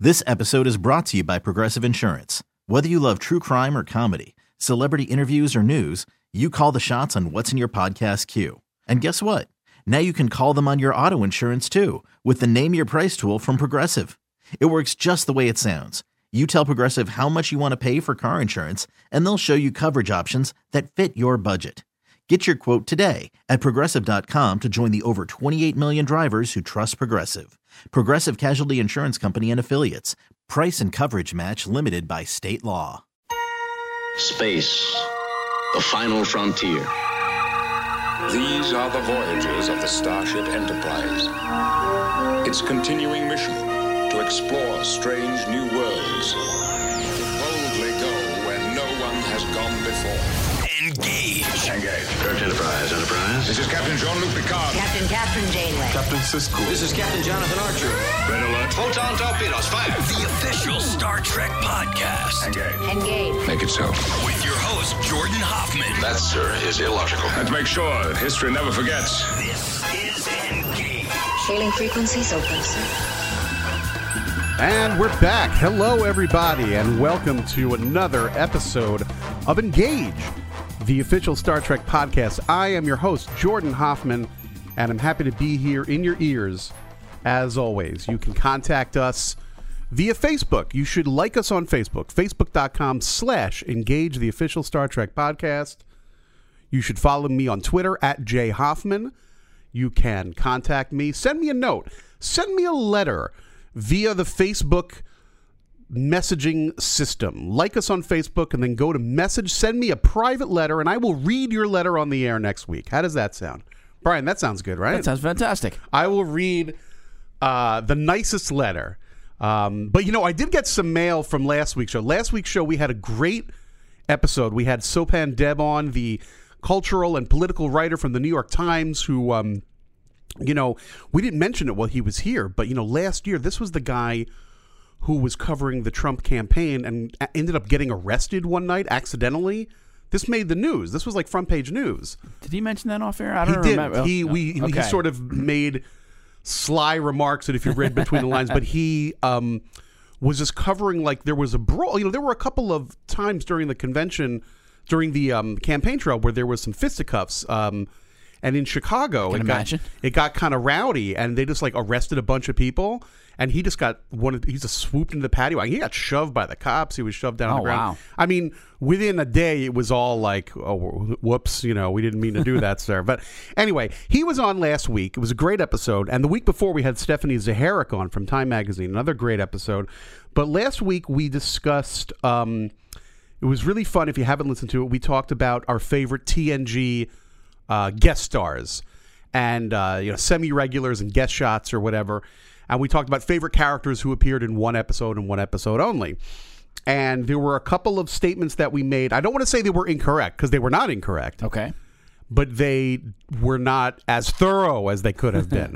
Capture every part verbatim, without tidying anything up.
This episode is brought to you by Progressive Insurance. Whether you love true crime or comedy, celebrity interviews or news, you call the shots on what's in your podcast queue. And guess what? Now you can call them on your auto insurance too with the Name Your Price tool from Progressive. It works just the way it sounds. You tell Progressive how much you want to pay for car insurance, and they'll show you coverage options that fit your budget. Get your quote today at Progressive dot com to join the over twenty-eight million drivers who trust Progressive. Progressive Casualty Insurance Company and Affiliates. Price and coverage match limited by state law. Space, the final frontier. These are the voyages of the Starship Enterprise. Its continuing mission to explore strange new worlds, to boldly go where no one has gone before. Engage. Engage. Earth Enterprise. Enterprise. This is Captain Jean-Luc Picard. Captain Catherine Janeway. Captain Sisko. This is Captain Jonathan Archer. Red alert. Photon torpedoes. Fire. The official Star Trek podcast. Engage. Engage. Make it so. With your host, Jordan Hoffman. That, sir, is illogical. And to make sure that history never forgets. This is Engage. Hailing frequencies open, sir. And we're back. Hello, everybody, and welcome to another episode of Engage, the official Star Trek podcast. I am your host, Jordan Hoffman, and I'm happy to be here in your ears, as always. You can contact us via Facebook. You should like us on Facebook, facebook.com slash engage, the official Star Trek podcast. You should follow me on Twitter, at J Hoffman. You can contact me. Send me a note. Send me a letter via the Facebook messaging system. Like us on Facebook and then go to message, send me a private letter, and I will read your letter on the air next week. How does that sound? Brian, that sounds good, right? That sounds fantastic. I will read uh, the nicest letter. Um, but, you know, I did get some mail from last week's show. Last week's show, we had a great episode. We had Sopan Deb on, the cultural and political writer from the New York Times, who, um, you know, we didn't mention it while he was here. But, you know, last year, this was the guy who was covering the Trump campaign and ended up getting arrested one night accidentally. This made the news. This was like front page news. Did he mention that off air? I don't he remember. did. He oh, we okay. he sort of made sly remarks that if you read between the lines, but he um, was just covering like there was a brawl. You know, there were a couple of times during the convention, during the um, campaign trail, where there was some fisticuffs. Um, and in Chicago, Can it imagine. got it got kind of rowdy, and they just like arrested a bunch of people. And he just got one. Of, he just swooped into the patio. He got shoved by the cops. He was shoved down on Oh, the ground. wow. I mean, within a day, it was all like, "Oh, whoops! You know, we didn't mean to do that, sir." But anyway, he was on last week. It was a great episode. And the week before, we had Stephanie Zaharik on from Time Magazine. Another great episode. But last week we discussed. Um, it was really fun. If you haven't listened to it, we talked about our favorite T N G uh, guest stars and uh, you know, semi-regulars and guest shots or whatever. And we talked about favorite characters who appeared in one episode and one episode only. And there were a couple of statements that we made. I don't want to say they were incorrect, because they were not incorrect. Okay. But they were not as thorough as they could have been.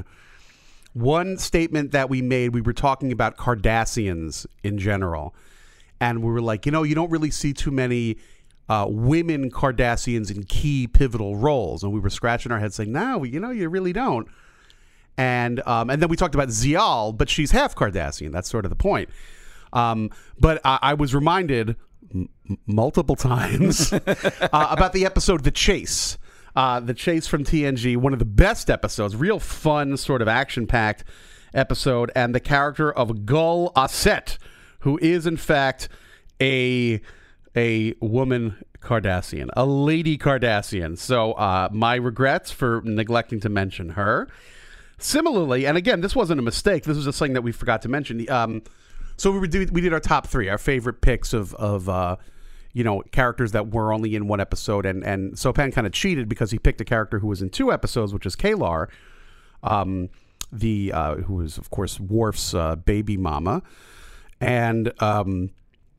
One statement that we made, we were talking about Cardassians in general. And we were like, you know, you don't really see too many uh, women Cardassians in key pivotal roles. And we were scratching our heads saying, no, you know, you really don't. And um, and then we talked about Zial, but she's half Cardassian. That's sort of the point. Um, but I, I was reminded m- multiple times uh, about the episode The Chase. Uh, the Chase from T N G, one of the best episodes, real fun, sort of action-packed episode. And the character of Gul Aset, who is, in fact, a, a woman Cardassian, a lady Cardassian. So uh, my regrets for neglecting to mention her. Similarly, and again, this wasn't a mistake. This was just something that we forgot to mention. Um, so we did, we did our top three, our favorite picks of, of uh, you know, characters that were only in one episode. And, and Sopan kind of cheated because he picked a character who was in two episodes, which is Kalar, um, the uh, who was, of course, Worf's uh, baby mama. And um,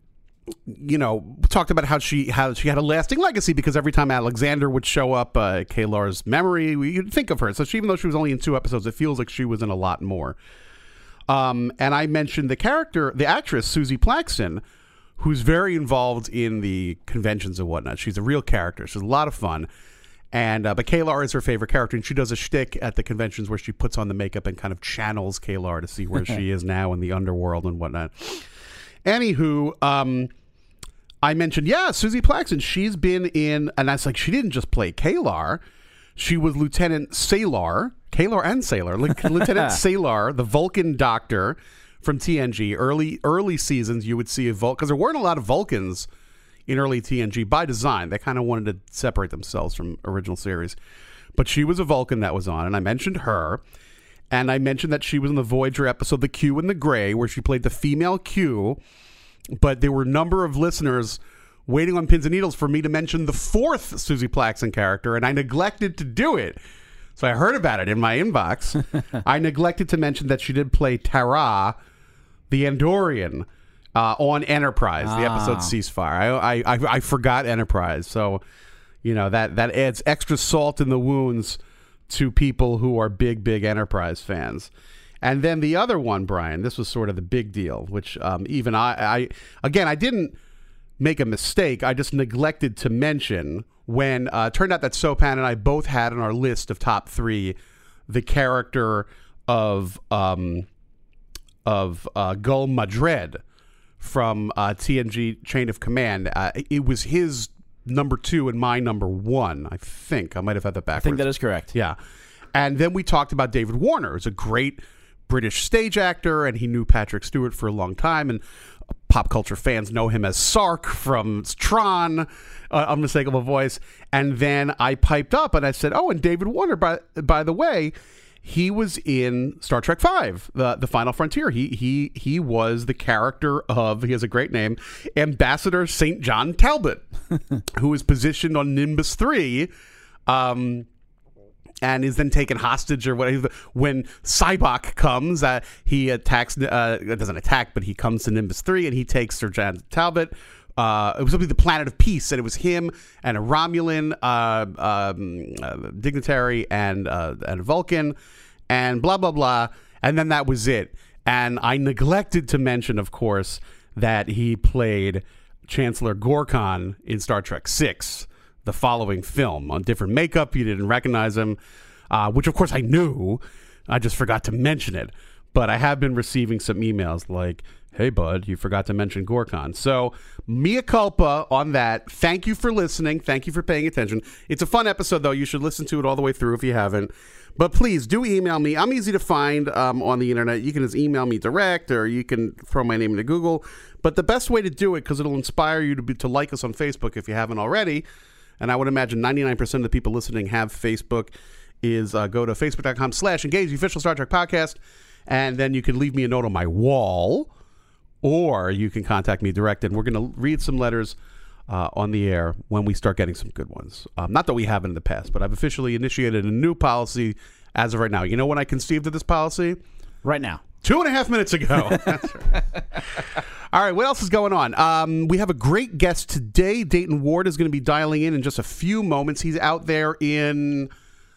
you know, talked about how she how she had a lasting legacy because every time Alexander would show up, uh, Kalar's memory, you'd think of her. So she, even though she was only in two episodes, it feels like she was in a lot more. Um, and I mentioned the character, the actress, Susie Plaxton, who's very involved in the conventions and whatnot. She's a real character. She's a lot of fun. And uh, but Kalar is her favorite character, and she does a shtick at the conventions where she puts on the makeup and kind of channels Kalar to see where she is now in the underworld and whatnot. Anywho, um, I mentioned, yeah, Susie Plaxton. She's been in, and I was like, she didn't just play Kalar. She was Lieutenant Salar, Kalar and Salar, Lieutenant Salar, the Vulcan doctor from T N G. Early early seasons, you would see a Vulcan, because there weren't a lot of Vulcans in early T N G by design. They kind of wanted to separate themselves from original series. But she was a Vulcan that was on, and I mentioned her. And I mentioned that she was in the Voyager episode The Q and the Gray, where she played the female Q. But there were a number of listeners waiting on pins and needles for me to mention the fourth Susie Plaxton character, and I neglected to do it. So I heard about it in my inbox. I neglected to mention that she did play Tara, the Andorian, uh, on Enterprise, the episode Ah. Ceasefire. I, I, I, I forgot Enterprise. So, you know, that, that adds extra salt in the wounds to people who are big, big Enterprise fans. And then the other one, Brian, this was sort of the big deal, which um, even I, I, again, I didn't make a mistake. I just neglected to mention when uh, it turned out that Sopan and I both had on our list of top three the character of um, of uh, Gul Madred from uh, T N G Chain of Command. Uh, it was his number two and my number one, I think. I might have had that backwards. I think that is correct. Yeah. And then we talked about David Warner. Who's a great British stage actor, and he knew Patrick Stewart for a long time, and pop culture fans know him as Sark from Tron, uh, Unmistakable Voice. And then I piped up and I said, oh, and David Warner, by by the way, he was in Star Trek Five, the the Final Frontier. He he he was the character of, he has a great name, Ambassador Saint John Talbot, who is positioned on Nimbus three, um, and is then taken hostage or whatever. When Cybok comes, uh, he attacks, uh, doesn't attack, but he comes to Nimbus three and he takes Sir John Talbot. Uh, it was supposed to be the Planet of Peace, and it was him and a Romulan uh, um, uh, dignitary and uh, and a Vulcan, and blah, blah, blah. And then that was it. And I neglected to mention, of course, that he played Chancellor Gorkon in Star Trek six, the following film, on different makeup. You didn't recognize him, uh, which, of course, I knew. I just forgot to mention it. But I have been receiving some emails like, hey, bud, you forgot to mention Gorkon. So, mea culpa on that. Thank you for listening. Thank you for paying attention. It's a fun episode, though. You should listen to it all the way through if you haven't. But please, do email me. I'm easy to find um, on the internet. You can just email me direct, or you can throw my name into Google. But the best way to do it, because it'll inspire you to be, to like us on Facebook if you haven't already, and I would imagine ninety-nine percent of the people listening have Facebook, is uh, go to facebook.com slash engage, the official Star Trek podcast, and then you can leave me a note on my wall, or you can contact me direct, and we're going to read some letters uh, on the air when we start getting some good ones. Um, not that we haven't in the past, but I've officially initiated a new policy as of right now. You know when I conceived of this policy? Right now. Two and a half minutes ago. That's right. All right, what else is going on? Um, we have a great guest today. Dayton Ward is going to be dialing in in just a few moments. He's out there in...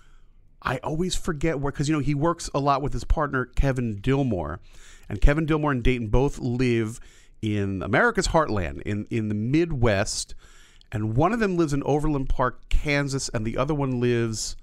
I always forget where, because, you know, he works a lot with his partner, Kevin Dillmore. And Kevin Dillmore and Dayton both live in America's heartland, in, in the Midwest. And one of them lives in Overland Park, Kansas, and the other one lives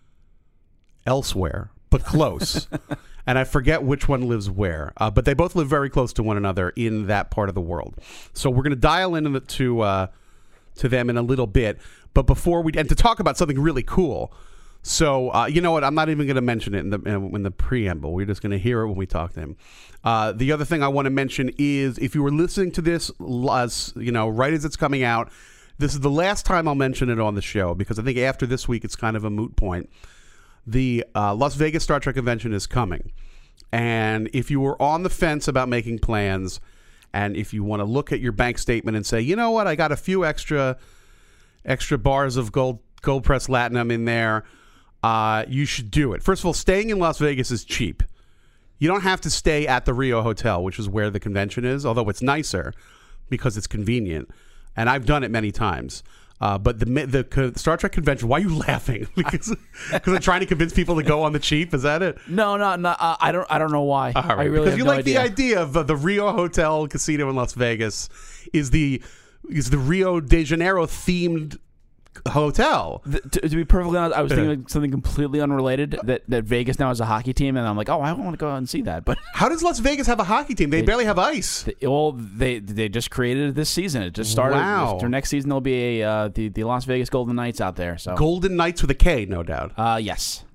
elsewhere, but close. And I forget which one lives where. Uh, but they both live very close to one another in that part of the world. So we're going to dial in to, uh, to them in a little bit. But before we, and to talk about something really cool. So, uh, you know what? I'm not even going to mention it in the in the preamble. We're just going to hear it when we talk to him. Uh, the other thing I want to mention is, if you were listening to this, as, you know, right as it's coming out, this is the last time I'll mention it on the show, because I think after this week it's kind of a moot point. The uh, Las Vegas Star Trek convention is coming. And if you were on the fence about making plans, and if you want to look at your bank statement and say, you know what, I got a few extra extra bars of gold gold press latinum in there, Uh, you should do it. First of all, staying in Las Vegas is cheap. You don't have to stay at the Rio Hotel, which is where the convention is, although it's nicer because it's convenient. And I've done it many times. Uh, but the the Star Trek convention, why are you laughing? because because I'm trying to convince people to go on the cheap? Is that it? No, no, no. Uh, I don't. I don't know why. All right. I really because have you no like idea. the idea of uh, the Rio Hotel Casino in Las Vegas is the is the Rio de Janeiro themed hotel. The, to, to be perfectly honest, I was thinking of something completely unrelated. That, that Vegas now has a hockey team, and I'm like, oh, I want to go out and see that. But how does Las Vegas have a hockey team? They, they barely have ice. They, well, they they just created it this season. It just started. Wow. Their next season, there'll be a uh, the the Las Vegas Golden Knights out there. So Golden Knights with a K, no doubt. uh, yes.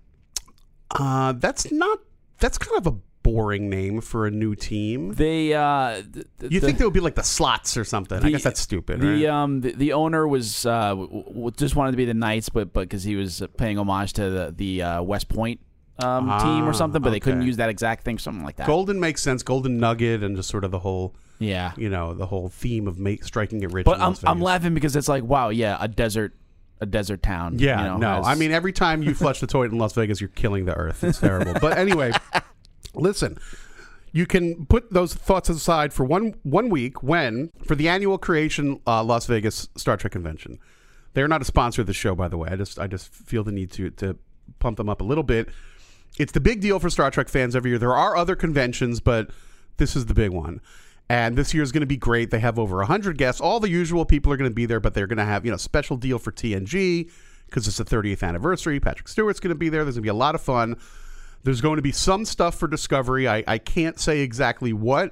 Uh, that's not. That's kind of a boring name for a new team. They. Uh, th- th- You the, think they would be like the Slots or something? I guess that's stupid. The right? um the, the owner was uh w- w- just wanted to be the Knights, but but because he was paying homage to the the uh, West Point um Ah, team or something, but they couldn't okay. use that exact thing, something like that. Golden makes sense. Golden Nugget and just sort of the whole, Yeah. you know, the whole theme of make, striking it rich. But in I'm Las I'm Vegas. laughing because it's like, wow, yeah, a desert a desert town. Yeah, you know, no. has- I mean, every time you flush the toilet in Las Vegas, you're killing the earth. It's terrible. But anyway, listen. You can put those thoughts aside for one one week when, for the annual Creation uh, Las Vegas Star Trek Convention. They're not a sponsor of the show, by the way. I just I just feel the need to to pump them up a little bit. It's the big deal for Star Trek fans every year. There are other conventions, but this is the big one. And this year is going to be great. They have over one hundred guests. All the usual people are going to be there, but they're going to have, you know, special deal for T N G because it's the thirtieth anniversary. Patrick Stewart's going to be there. There's going to be a lot of fun. There's going to be some stuff for Discovery. I, I can't say exactly what,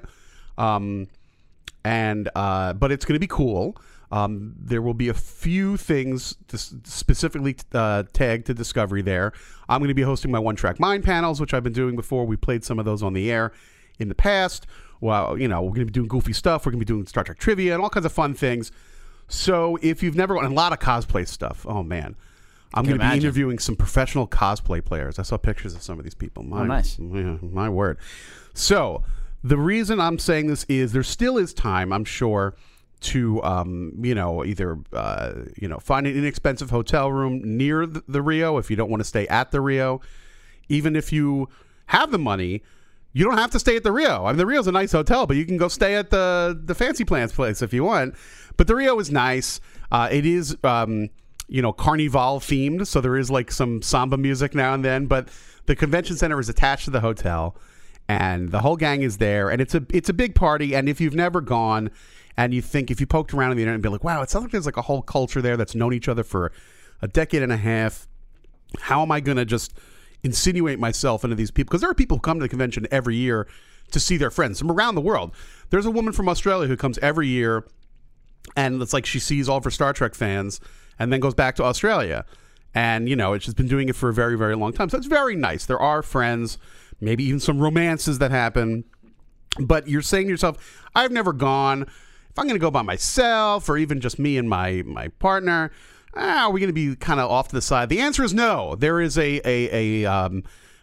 um, and uh, but it's going to be cool. Um, there will be a few things to specifically uh, tagged to Discovery there. I'm going to be hosting my One Track Mind panels, which I've been doing before. We played some of those on the air in the past. Well, you know, we're going to be doing goofy stuff. We're going to be doing Star Trek trivia and all kinds of fun things. So if you've never gone, and a lot of cosplay stuff. Oh, man. I'm going to be imagine. interviewing some professional cosplay players. I saw pictures of some of these people. My, Oh, nice. yeah, my word. So the reason I'm saying this is there still is time, I'm sure, to um, you know, either uh, you know, find an inexpensive hotel room near the, the Rio if you don't want to stay at the Rio. Even if you have the money, you don't have to stay at the Rio. I mean, the Rio's a nice hotel, but you can go stay at the the Fancy Plans place if you want. But the Rio is nice. Uh, it is. Um, you know, Carnival themed. So there is like some samba music now and then, but the convention center is attached to the hotel and the whole gang is there. And it's a, it's a big party. And if you've never gone and you think, if you poked around on the internet and be like, wow, it sounds like there's like a whole culture there that's known each other for a decade and a half. How am I going to just insinuate myself into these people? Because there are people who come to the convention every year to see their friends from around the world. There's a woman from Australia who comes every year and it's like she sees all of her Star Trek fans and then goes back to Australia. And, you know, she's been doing it for a very, very long time. So it's very nice. There are friends, maybe even some romances that happen. But you're saying to yourself, I've never gone. If I'm going to go by myself or even just me and my, my partner, ah, are we going to be kind of off to the side? The answer is no. There is a, a, a, um,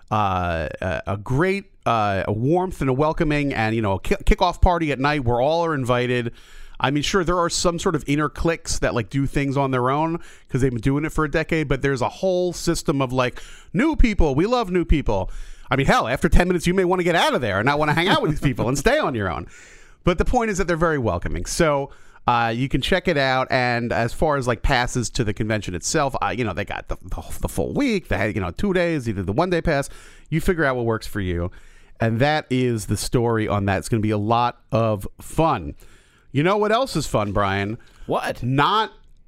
uh, a great uh, a warmth and a welcoming and, you know, a kickoff party at night where all are invited. I mean, sure, there are some sort of inner cliques that like do things on their own because they've been doing it for a decade, but there's a whole system of like new people. We love new people. I mean, hell, after ten minutes, you may want to get out of there and not want to hang out with these people and stay on your own. But the point is that they're very welcoming. So uh, you can check it out. And as far as like passes to the convention itself, uh, you know, they got the, the, the full week. They had, you know, two days, either the one day pass. You figure out what works for you. And that is the story on that. It's going to be a lot of fun. You know what else is fun, Brian? What? Not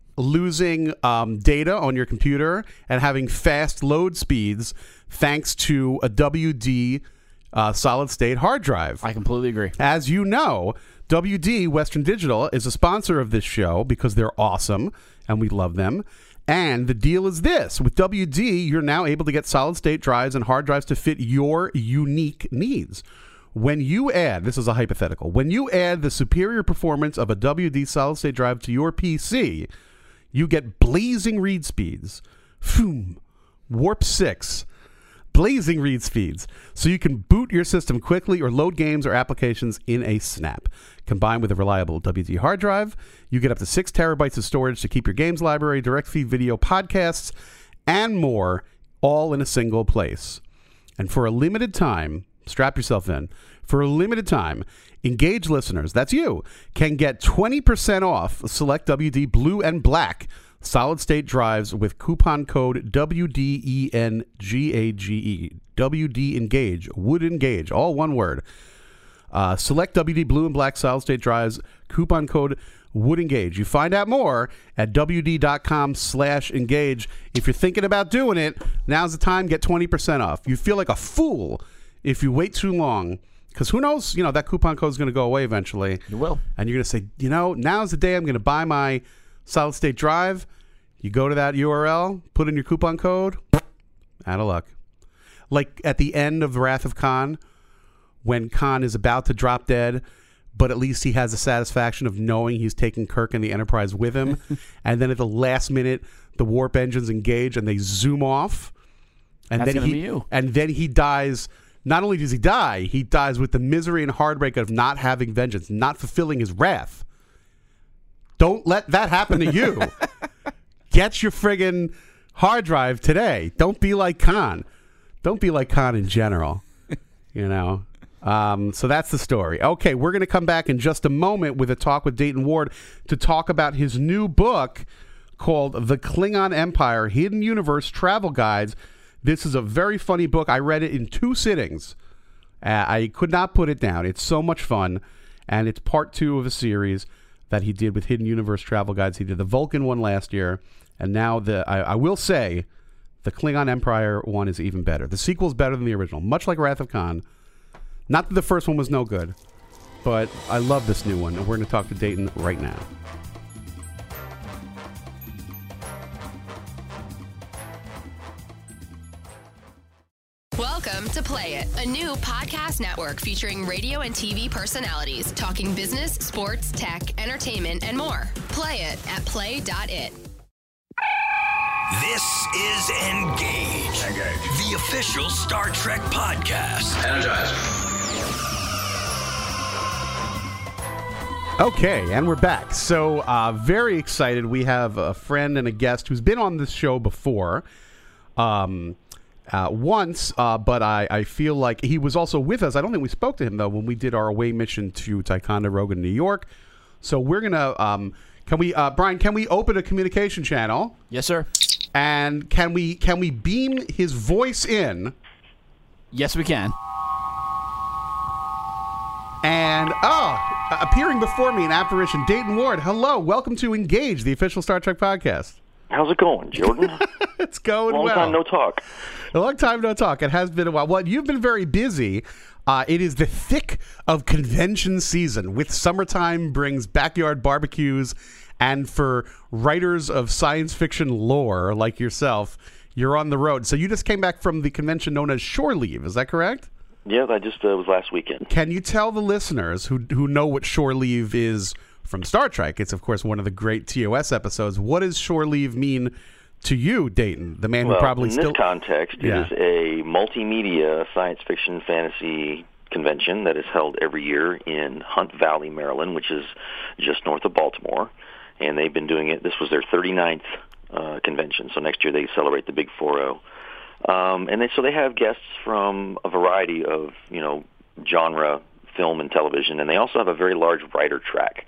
losing um, data on your computer and having fast load speeds thanks to a W D uh, solid state hard drive. I completely agree. As you know, W D, Western Digital, is a sponsor of this show because they're awesome and we love them. And the deal is this. With W D, you're now able to get solid state drives and hard drives to fit your unique needs. When you add, this is a hypothetical, when you add the superior performance of a W D solid-state drive to your P C, you get blazing read speeds, Foom, Warp six, blazing read speeds, so you can boot your system quickly or load games or applications in a snap. Combined with a reliable W D hard drive, you get up to six terabytes of storage to keep your games library, direct feed video, podcasts, and more, all in a single place. And for a limited time, strap yourself in. For a limited time, Engage listeners, that's you, can get twenty percent off select W D Blue and Black solid-state drives with coupon code W D E N G A G E. W D Engage, would engage, all one word. Uh, select W D Blue and Black solid state drives. Coupon code would engage. You find out more at W D dot com slash engage. If you're thinking about doing it, now's the time. Get twenty percent off. You feel like a fool if you wait too long, because who knows, you know, that coupon code is going to go away eventually. You will. And you're going to say, you know, now's the day I'm going to buy my solid state drive. You go to that U R L, put in your coupon code, out of luck. Like at the end of Wrath of Khan, when Khan is about to drop dead, but at least he has the satisfaction of knowing he's taking Kirk and the Enterprise with him. And then at the last minute, the warp engines engage and they zoom off. And That's then gonna he be you. and then he dies. Not only does he die, he dies with the misery and heartbreak of not having vengeance, not fulfilling his wrath. Don't let that happen to you. Get your friggin' hard drive today. Don't be like Khan. Don't be like Khan in general. You know. Um, so that's the story. Okay, we're going to come back in just a moment with a talk with Dayton Ward to talk about his new book called The Klingon Empire, Hidden Universe Travel Guides. This is a very funny book. I read it in two sittings. Uh, I could not put it down. It's so much fun, and it's part two of a series that he did with Hidden Universe Travel Guides. He did the Vulcan one last year, and now the I, I will say the Klingon Empire one is even better. The sequel is better than the original, much like Wrath of Khan. Not that the first one was no good, but I love this new one, and we're going to talk to Dayton right now. Welcome to Play It, a new podcast network featuring radio and T V personalities talking business, sports, tech, entertainment, and more. Play it at play dot it. This is Engage. Engage. The official Star Trek podcast. Energize. Okay, and we're back. So, uh, very excited. We have a friend and a guest who's been on this show before. Um... Uh, once, uh, but I, I feel like he was also with us. I don't think we spoke to him, though, when we did our away mission to Ticonderoga, New York. So we're going to, um, can we, uh, Brian, can we open a communication channel? Yes, sir. And can we, can we beam his voice in? Yes, we can. And, oh, appearing before me, an apparition, Dayton Ward. Hello, welcome to Engage, the official Star Trek podcast. How's it going, Jordan? It's going Long well. time no talk. A long time no talk. It has been a while. Well, you've been very busy. Uh, it is the thick of convention season, with summertime brings backyard barbecues, and for writers of science fiction lore like yourself, you're on the road. So you just came back from the convention known as Shore Leave. Is that correct? Yeah, I just uh, was last weekend. Can you tell the listeners who who know what Shore Leave is from Star Trek? It's, of course, one of the great T O S episodes. What does Shore Leave mean to you, Dayton, the man well, who probably in still... In this context, yeah. it is a multimedia science fiction fantasy convention that is held every year in Hunt Valley, Maryland, which is just north of Baltimore. And they've been doing it. This was their thirty-ninth uh, convention, so next year they celebrate the Big four oh. Um, and they, so they have guests from a variety of, you know, genre, film and television, and they also have a very large writer track.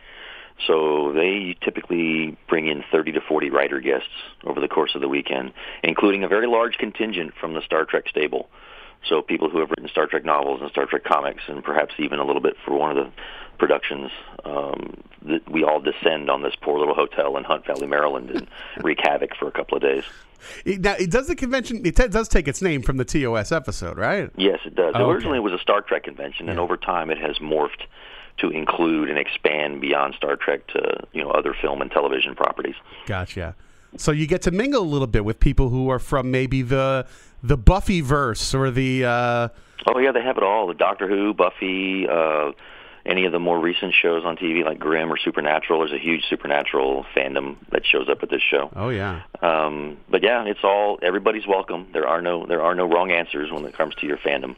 So they typically bring in thirty to forty writer guests over the course of the weekend, including a very large contingent from the Star Trek stable. So people who have written Star Trek novels and Star Trek comics, and perhaps even a little bit for one of the productions. Um, that we all descend on this poor little hotel in Hunt Valley, Maryland, and wreak havoc for a couple of days. It, now, it does the convention, it t- does take its name from the T O S episode, right? Yes, it does. Oh, Originally okay. it was a Star Trek convention, and Yeah. over time it has morphed to include and expand beyond Star Trek to, you know, other film and television properties. Gotcha. So you get to mingle a little bit with people who are from maybe the the Buffyverse or the... Uh... Oh, yeah, they have it all. The Doctor Who, Buffy, uh, any of the more recent shows on T V like Grimm or Supernatural. There's a huge Supernatural fandom that shows up at this show. Oh, yeah. Um, but, yeah, it's all... Everybody's welcome. There are no there are no wrong answers when it comes to your fandom.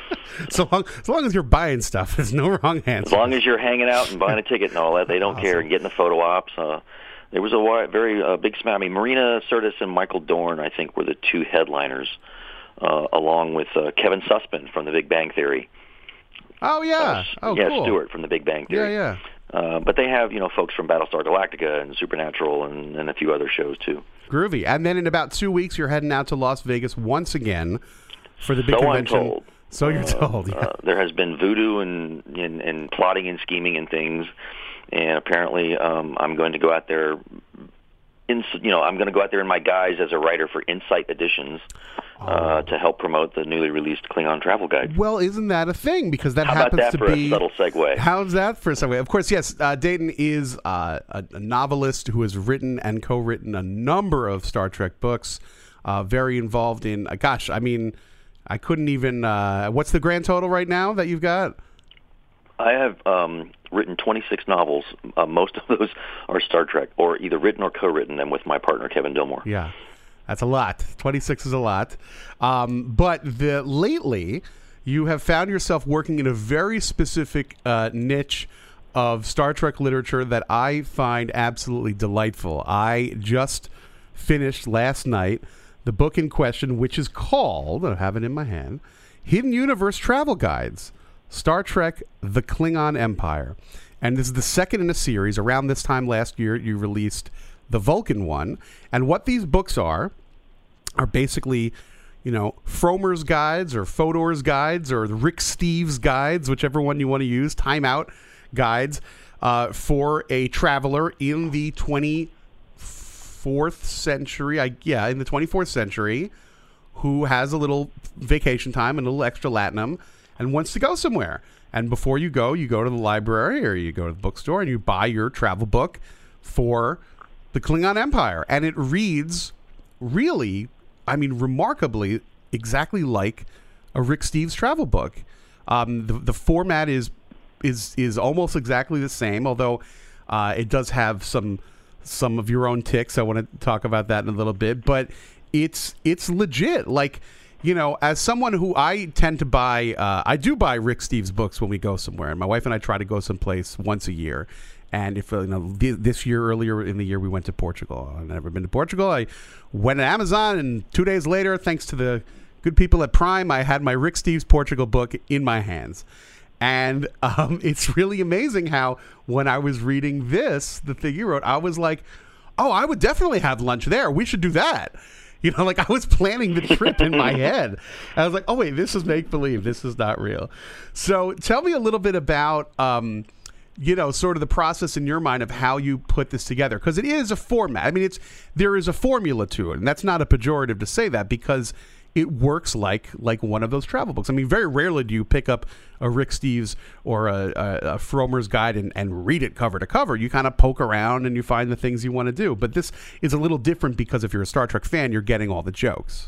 So long, as long as you're buying stuff, there's no wrong answer. As long as you're hanging out and buying a ticket and all that, they don't Awesome. care. And getting the photo ops. Uh, there was a wi- very uh, big smash. I mean, Marina Sirtis and Michael Dorn, I think, were the two headliners, uh, along with uh, Kevin Sussman from The Big Bang Theory. Oh, yeah. Uh, Oh, yeah, cool. Stewart from The Big Bang Theory. Yeah, yeah. Uh, but they have, you know, folks from Battlestar Galactica and Supernatural and, and a few other shows, too. Groovy. And then in about two weeks, you're heading out to Las Vegas once again for the big So I'm convention. told. So you're told. Yeah. Uh, there has been voodoo and, and and plotting and scheming and things, and apparently um, I'm going to go out there. In, you know, I'm going to go out there in my guise as a writer for Insight Editions uh, to help promote the newly released Klingon Travel Guide. Well, isn't that a thing? Because that How happens about that to for be a subtle segue. How's that for a segue? Of course, yes. Uh, Dayton is uh, a, a novelist who has written and co-written a number of Star Trek books. Uh, very involved in. Uh, gosh, I mean, I couldn't even. Uh, what's the grand total right now that you've got? I have um, written twenty-six novels. Uh, most of those are Star Trek, or either written or co-written them with my partner, Kevin Dillmore. Yeah, that's a lot. twenty-six is a lot. Um, but the lately, you have found yourself working in a very specific uh, niche of Star Trek literature that I find absolutely delightful. I just finished last night the book in question, which is called, I have it in my hand, Hidden Universe Travel Guides, Star Trek, The Klingon Empire. And this is the second in a series. Around this time last year, you released the Vulcan one. And what these books are, are basically, you know, Fromer's guides or Fodor's guides or Rick Steves guides, whichever one you want to use, timeout guides uh, for a traveler in the twenty-fourth century. I, yeah, in the twenty-fourth century, who has a little vacation time and a little extra latinum and wants to go somewhere. And before you go, you go to the library or you go to the bookstore and you buy your travel book for the Klingon Empire. And it reads really, I mean, remarkably exactly like a Rick Steves travel book. Um, the, the format is is is almost exactly the same, although uh, it does have some some of your own ticks. I want to talk about that in a little bit, but it's it's legit. Like, you know, as someone who I tend to buy, uh, I do buy Rick Steves books when we go somewhere, and my wife and I try to go someplace once a year. And if, you know, th- this year, earlier in the year, we went to Portugal. I've never been to Portugal. I went to Amazon, and two days later, thanks to the good people at Prime, I had my Rick Steves Portugal book in my hands. And um, it's really amazing how when I was reading this, the thing you wrote, I was like, oh, I would definitely have lunch there. We should do that. You know, like I was planning the trip in my head. I was like, oh, wait, this is make-believe. This is not real. So tell me a little bit about, um, you know, sort of the process in your mind of how you put this together. Because it is a format. I mean, it's there is a formula to it. And that's not a pejorative to say that because it works like like one of those travel books. I mean, very rarely do you pick up a Rick Steves or a, a, a Fromer's guide and, and read it cover to cover. You kind of poke around and you find the things you want to do. But this is a little different because if you're a Star Trek fan, you're getting all the jokes.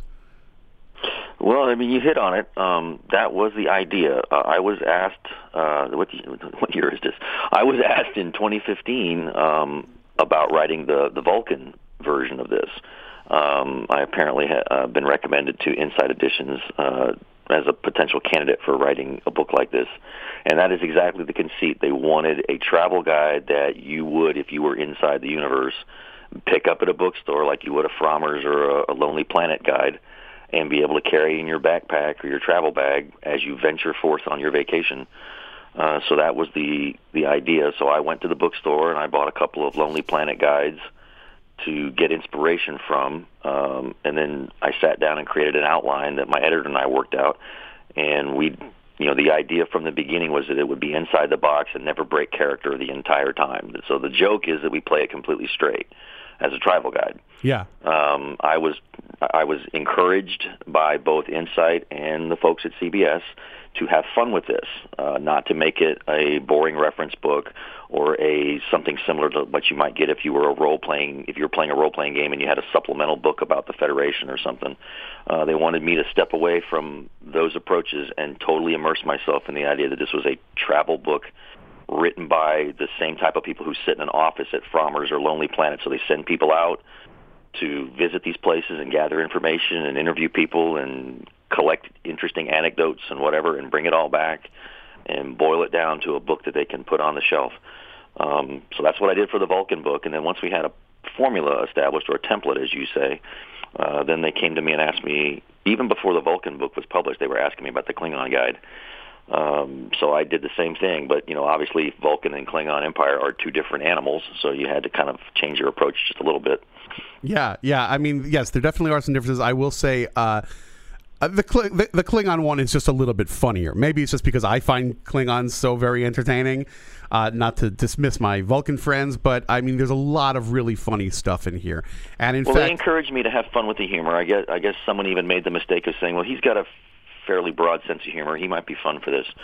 Well, I mean, you hit on it. Um, that was the idea. Uh, I was asked, uh, what, what year is this? I was asked in twenty fifteen um, about writing the, the Vulcan version of this. Um, I apparently have uh, been recommended to Insight Editions uh, as a potential candidate for writing a book like this. And that is exactly the conceit. They wanted a travel guide that you would, if you were inside the universe, pick up at a bookstore like you would a Frommers or a, a Lonely Planet guide and be able to carry in your backpack or your travel bag as you venture forth on your vacation. Uh, so that was the, the idea. So I went to the bookstore and I bought a couple of Lonely Planet guides to get inspiration from, um, and then I sat down and created an outline that my editor and I worked out, and we, you know, the idea from the beginning was that it would be inside the box and never break character the entire time. So the joke is that we play it completely straight as a travel guide. Yeah. Um, I was I was encouraged by both Insight and the folks at C B S to have fun with this, uh, not to make it a boring reference book or a something similar to what you might get if you were a role playing if you were playing a role playing game and you had a supplemental book about the Federation or something. Uh, they wanted me to step away from those approaches and totally immerse myself in the idea that this was a travel book written by the same type of people who sit in an office at Frommers or Lonely Planet. So they send people out to visit these places and gather information and interview people and collect interesting anecdotes and whatever and bring it all back and boil it down to a book that they can put on the shelf. Um, so that's what I did for the Vulcan book. And then once we had a formula established, or a template, as you say, uh, then they came to me and asked me, even before the Vulcan book was published, they were asking me about the Klingon guide. Um, so I did the same thing, but, you know, obviously Vulcan and Klingon Empire are two different animals, so you had to kind of change your approach just a little bit. Yeah, yeah. I mean, yes, there definitely are some differences. I will say, uh, Uh, the, Kling, the the Klingon one is just a little bit funnier. Maybe it's just because I find Klingons so very entertaining. Uh, not to dismiss my Vulcan friends, but I mean, there's a lot of really funny stuff in here. And in well, fact, they encouraged me to have fun with the humor. I guess I guess someone even made the mistake of saying, "Well, he's got a fairly broad sense of humor. He might be fun for this."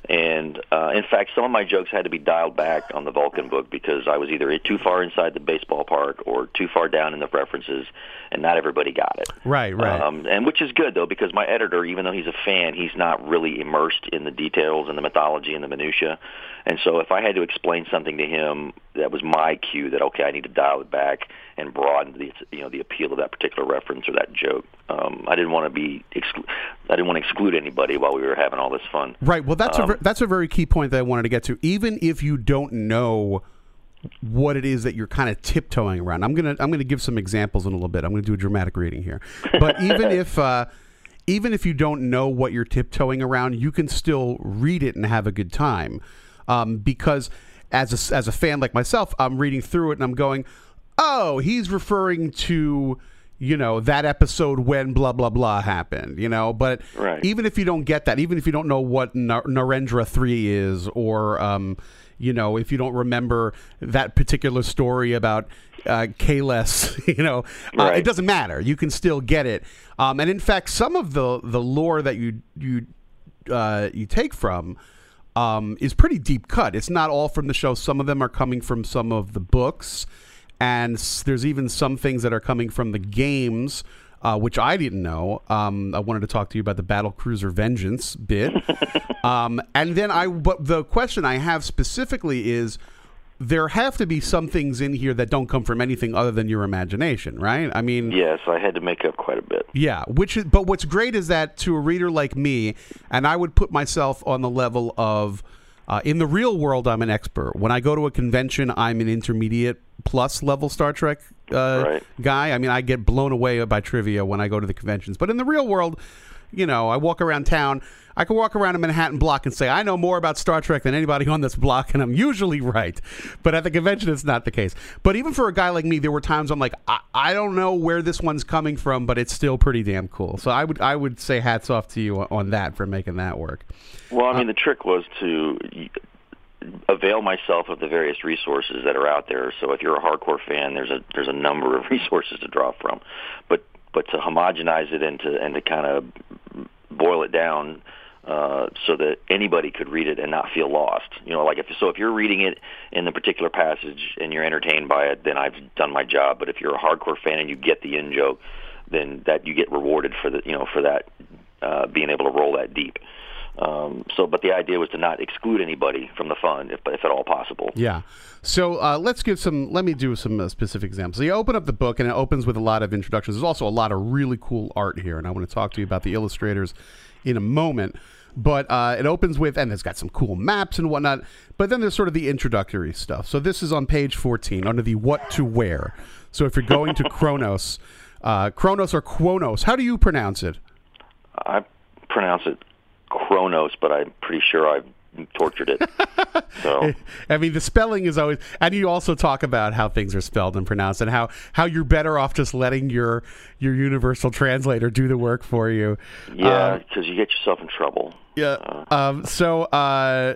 And uh, in fact, some of my jokes had to be dialed back on the Vulcan book because I was either too far inside the baseball park or too far down in the references, and not everybody got it. Right, right. Um, and which is good, though, because my editor, even though he's a fan, he's not really immersed in the details and the mythology and the minutia. And so if I had to explain something to him, that was my cue that, okay, I need to dial it back and broaden the, you know, the appeal of that particular reference or that joke. Um, I didn't want to be exclu- I didn't want to exclude anybody while we were having all this fun. Right. Well, that's um, a ver- that's a very key point that I wanted to get to. Even if you don't know what it is that you're kind of tiptoeing around, I'm gonna I'm gonna give some examples in a little bit. I'm gonna do a dramatic reading here. But even if uh, even if you don't know what you're tiptoeing around, you can still read it and have a good time. Um, because as a, as a fan like myself, I'm reading through it and I'm going, oh, he's referring to, you know, that episode when blah, blah, blah happened, you know. But right. even if you don't get that, even if you don't know what Nar- Narendra three is, or, um, you know, if you don't remember that particular story about uh, Kahless, you know, uh, right. it doesn't matter. You can still get it. Um, and in fact, some of the, the lore that you, you, uh, you take from Um, is pretty deep cut. It's not all from the show. Some of them are coming from some of the books, and s- there's even some things that are coming from the games, uh, which I didn't know. Um, I wanted to talk to you about the Battle Cruiser Vengeance bit. um, and then I, but the question I have specifically is, there have to be some things in here that don't come from anything other than your imagination, right? I mean, yes, I had to make up quite a bit. yeah, which is, but what's great is that to a reader like me, and I would put myself on the level of, uh, in the real world, I'm an expert. When I go to a convention, I'm an intermediate plus level Star Trek uh, right. guy. I mean, I get blown away by trivia when I go to the conventions. But in the real world, you know, I walk around town. I can walk around a Manhattan block and say, I know more about Star Trek than anybody on this block, and I'm usually right. But at the convention, it's not the case. But even for a guy like me, there were times I'm like, I, I don't know where this one's coming from, but it's still pretty damn cool. So I would I would say hats off to you on that for making that work. Well, I mean, uh, the trick was to avail myself of the various resources that are out there. So if you're a hardcore fan, there's a there's a number of resources to draw from. But but to homogenize it and to, and to kind of boil it down uh, so that anybody could read it and not feel lost. You know, like if so, if you're reading it in the particular passage and you're entertained by it, then I've done my job. But if you're a hardcore fan and you get the in joke, then that you get rewarded for the you know for that uh, being able to roll that deep. Um, so, but the idea was to not exclude anybody from the fun, if, if at all possible. Yeah. So uh, let's give some. Let me do some uh, specific examples. So you open up the book, and it opens with a lot of introductions. There's also a lot of really cool art here, and I want to talk to you about the illustrators in a moment. But uh, it opens with, and it's got some cool maps and whatnot. But then there's sort of the introductory stuff. So this is on page fourteen under the what to wear. So if you're going to Kronos, uh, Kronos or Quonos, how do you pronounce it? I pronounce it Kronos, but I'm pretty sure I've tortured it. So I mean, the spelling is always, and you also talk about how things are spelled and pronounced, and how, how you're better off just letting your your universal translator do the work for you. Yeah, because uh, you get yourself in trouble. Yeah. Uh, um, so. Uh,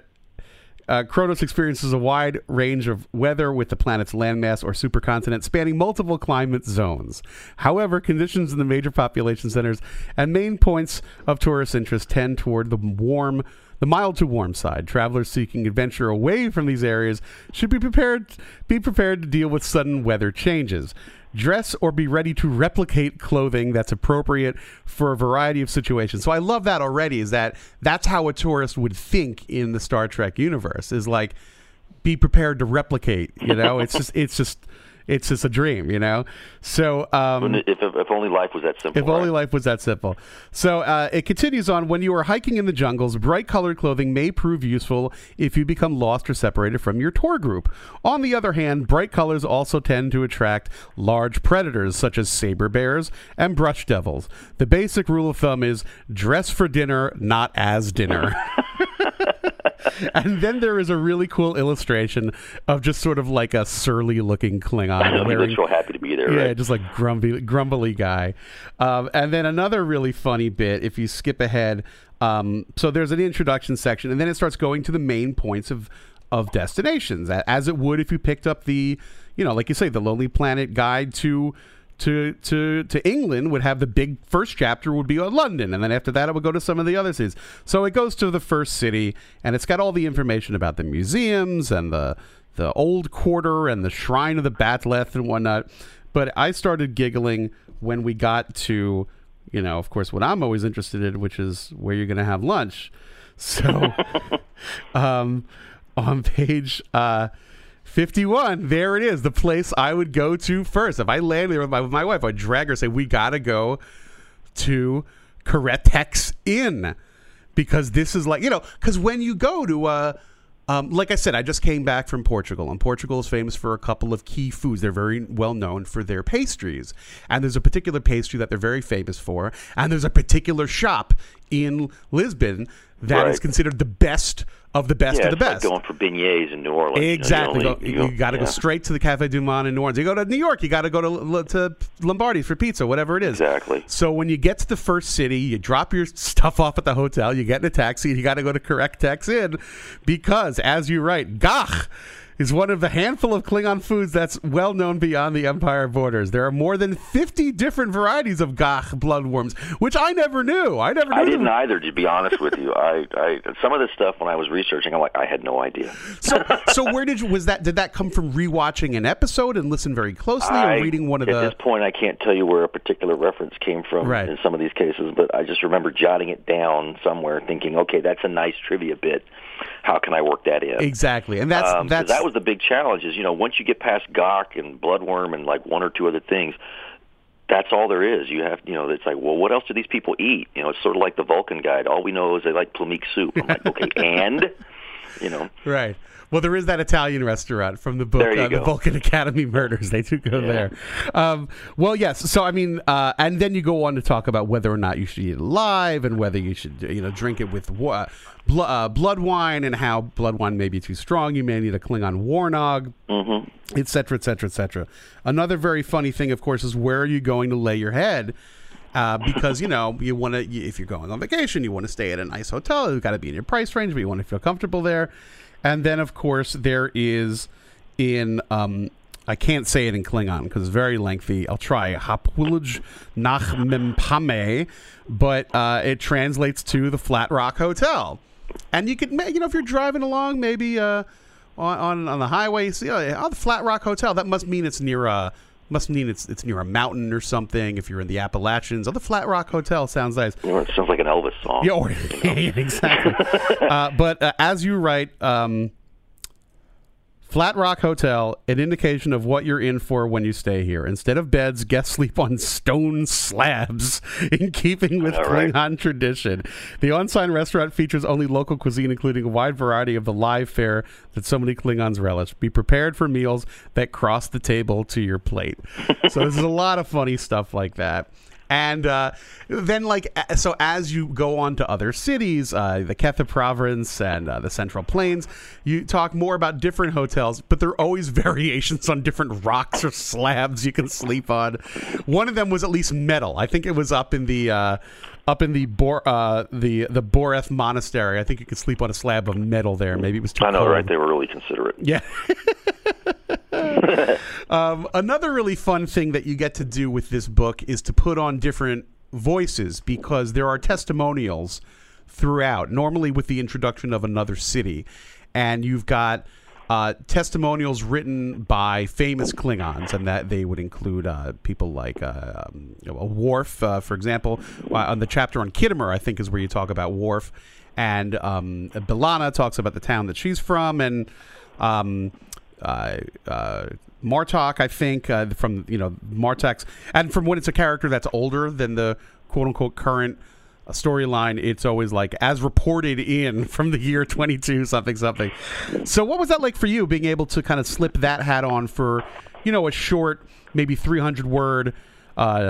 Uh, Kronos experiences a wide range of weather with the planet's landmass or supercontinent spanning multiple climate zones. However, conditions in the major population centers and main points of tourist interest tend toward the warm, the mild to warm side. Travelers seeking adventure away from these areas should be prepared be prepared to deal with sudden weather changes. Dress or be ready to replicate clothing that's appropriate for a variety of situations. So I love that already, is that that's how a tourist would think in the Star Trek universe, is like, be prepared to replicate, you know? It's just, it's just, it's just a dream, you know? So, um, if, if, if only life was that simple. If only right? life was that simple. So uh, it continues on. When you are hiking in the jungles, bright colored clothing may prove useful if you become lost or separated from your tour group. On the other hand, bright colors also tend to attract large predators such as saber bears and brush devils. The basic rule of thumb is dress for dinner, not as dinner. And then there is a really cool illustration of just sort of like a surly-looking Klingon. I know, wearing, he looks so happy to be there, yeah, right? just like grumpy, grumbly guy. Um, and then another really funny bit, if you skip ahead, um, so there's an introduction section, and then it starts going to the main points of, of destinations, as it would if you picked up the, you know, like you say, the Lonely Planet Guide to... To, to to England would have the big first chapter would be on London, and then after that it would go to some of the other cities. So it goes to the first city, and it's got all the information about the museums and the the old quarter and the shrine of the Bat'leth and whatnot. But I started giggling when we got to, you know, of course, what I'm always interested in, which is where you're going to have lunch. So um, on page... Uh, fifty-one, there it is, the place I would go to first. If I landed there with my, with my wife, I'd drag her and say, we got to go to Karetex Inn. Because this is like, you know, because when you go to, uh, um, like I said, I just came back from Portugal, and Portugal is famous for a couple of key foods. They're very well known for their pastries. And there's a particular pastry that they're very famous for, and there's a particular shop in Lisbon that right. is considered the best of the best yeah, of the it's best. Like going for beignets in New Orleans. Exactly. You, know, you, you, go, you, you got to yeah. go straight to the Café du Monde in New Orleans. You go to New York, you got to go to to Lombardi's for pizza, whatever it is. Exactly. So when you get to the first city, you drop your stuff off at the hotel, you get in a taxi, and you got to go to Karetex Inn because, as you write, gach is one of the handful of Klingon foods that's well known beyond the Empire borders. There are more than fifty different varieties of gach bloodworms, which I never knew. I never. Knew I didn't them. either, to be honest with you. I, I some of this stuff when I was researching, I'm like, I had no idea. So, so where did you, was that? Did that come from rewatching an episode and listen very closely, I, or reading one of at the? At this point, I can't tell you where a particular reference came from right. in some of these cases, but I just remember jotting it down somewhere, thinking, okay, that's a nice trivia bit. How can I work that in? Exactly, and that's um, that's that was the big challenge. Is you know once you get past gach and bloodworm and like one or two other things, that's all there is. You have you know it's like, well, what else do these people eat? You know, it's sort of like the Vulcan Guide. All we know is they like plumik soup. I'm like, okay, and you know, right. Well, there is that Italian restaurant from the book, uh, the Vulcan Academy Murders. They do go yeah. there. Um, well, yes. So, I mean, uh, and then you go on to talk about whether or not you should eat it live and whether you should, you know, drink it with uh, bl- uh, blood wine and how blood wine may be too strong. You may need a Klingon warnog, mm-hmm. et cetera, et cetera, et cetera. Another very funny thing, of course, is where are you going to lay your head? Uh, because, you know, you want to, if you're going on vacation, you want to stay at a nice hotel. You've got to be in your price range, but you want to feel comfortable there. And then, of course, there is in, um, I can't say it in Klingon because it's very lengthy. I'll try. Hapwilj nach Mempame, but uh, it translates to the Flat Rock Hotel. And you could, you know, if you're driving along, maybe uh, on, on on the highway, you see, oh, the Flat Rock Hotel. That must mean it's near a must mean it's it's near a mountain or something. If you're in the Appalachians, oh, the Flat Rock Hotel sounds nice. You know, it sounds like an Elvis song. Yeah, or, you know? Exactly. uh, but uh, as you write, um, Flat Rock Hotel, an indication of what you're in for when you stay here. Instead of beds, guests sleep on stone slabs, in keeping with All Klingon right. tradition. The on-site restaurant features only local cuisine, including a wide variety of the live fare that so many Klingons relish. Be prepared for meals that cross the table to your plate. So there's a lot of funny stuff like that. And uh, then, like, so as you go on to other cities, uh, the Quetta province and uh, the Central Plains, you talk more about different hotels, but there are always variations on different rocks or slabs you can sleep on. One of them was at least metal. I think it was up in the uh, up in the Bor uh, the the Boreth Monastery. I think you could sleep on a slab of metal there. Maybe it was too I know, cold. right? They were really considerate. Yeah. um, another really fun thing that you get to do with this book is to put on different voices, because there are testimonials throughout, normally with the introduction of another city. And you've got uh, testimonials written by famous Klingons, and that they would include uh, people like uh, um, Worf, uh, for example. Uh, on the chapter on Khitomer, I think, is where you talk about Worf. And um, B'Elanna talks about the town that she's from, and um, uh, uh, Martok, I think, uh, from, you know, Martak's, and from when it's a character that's older than the quote-unquote current uh, storyline, it's always like, as reported in from the year twenty-two, something, something. So what was that like for you, being able to kind of slip that hat on for, you know, a short, maybe three hundred word uh,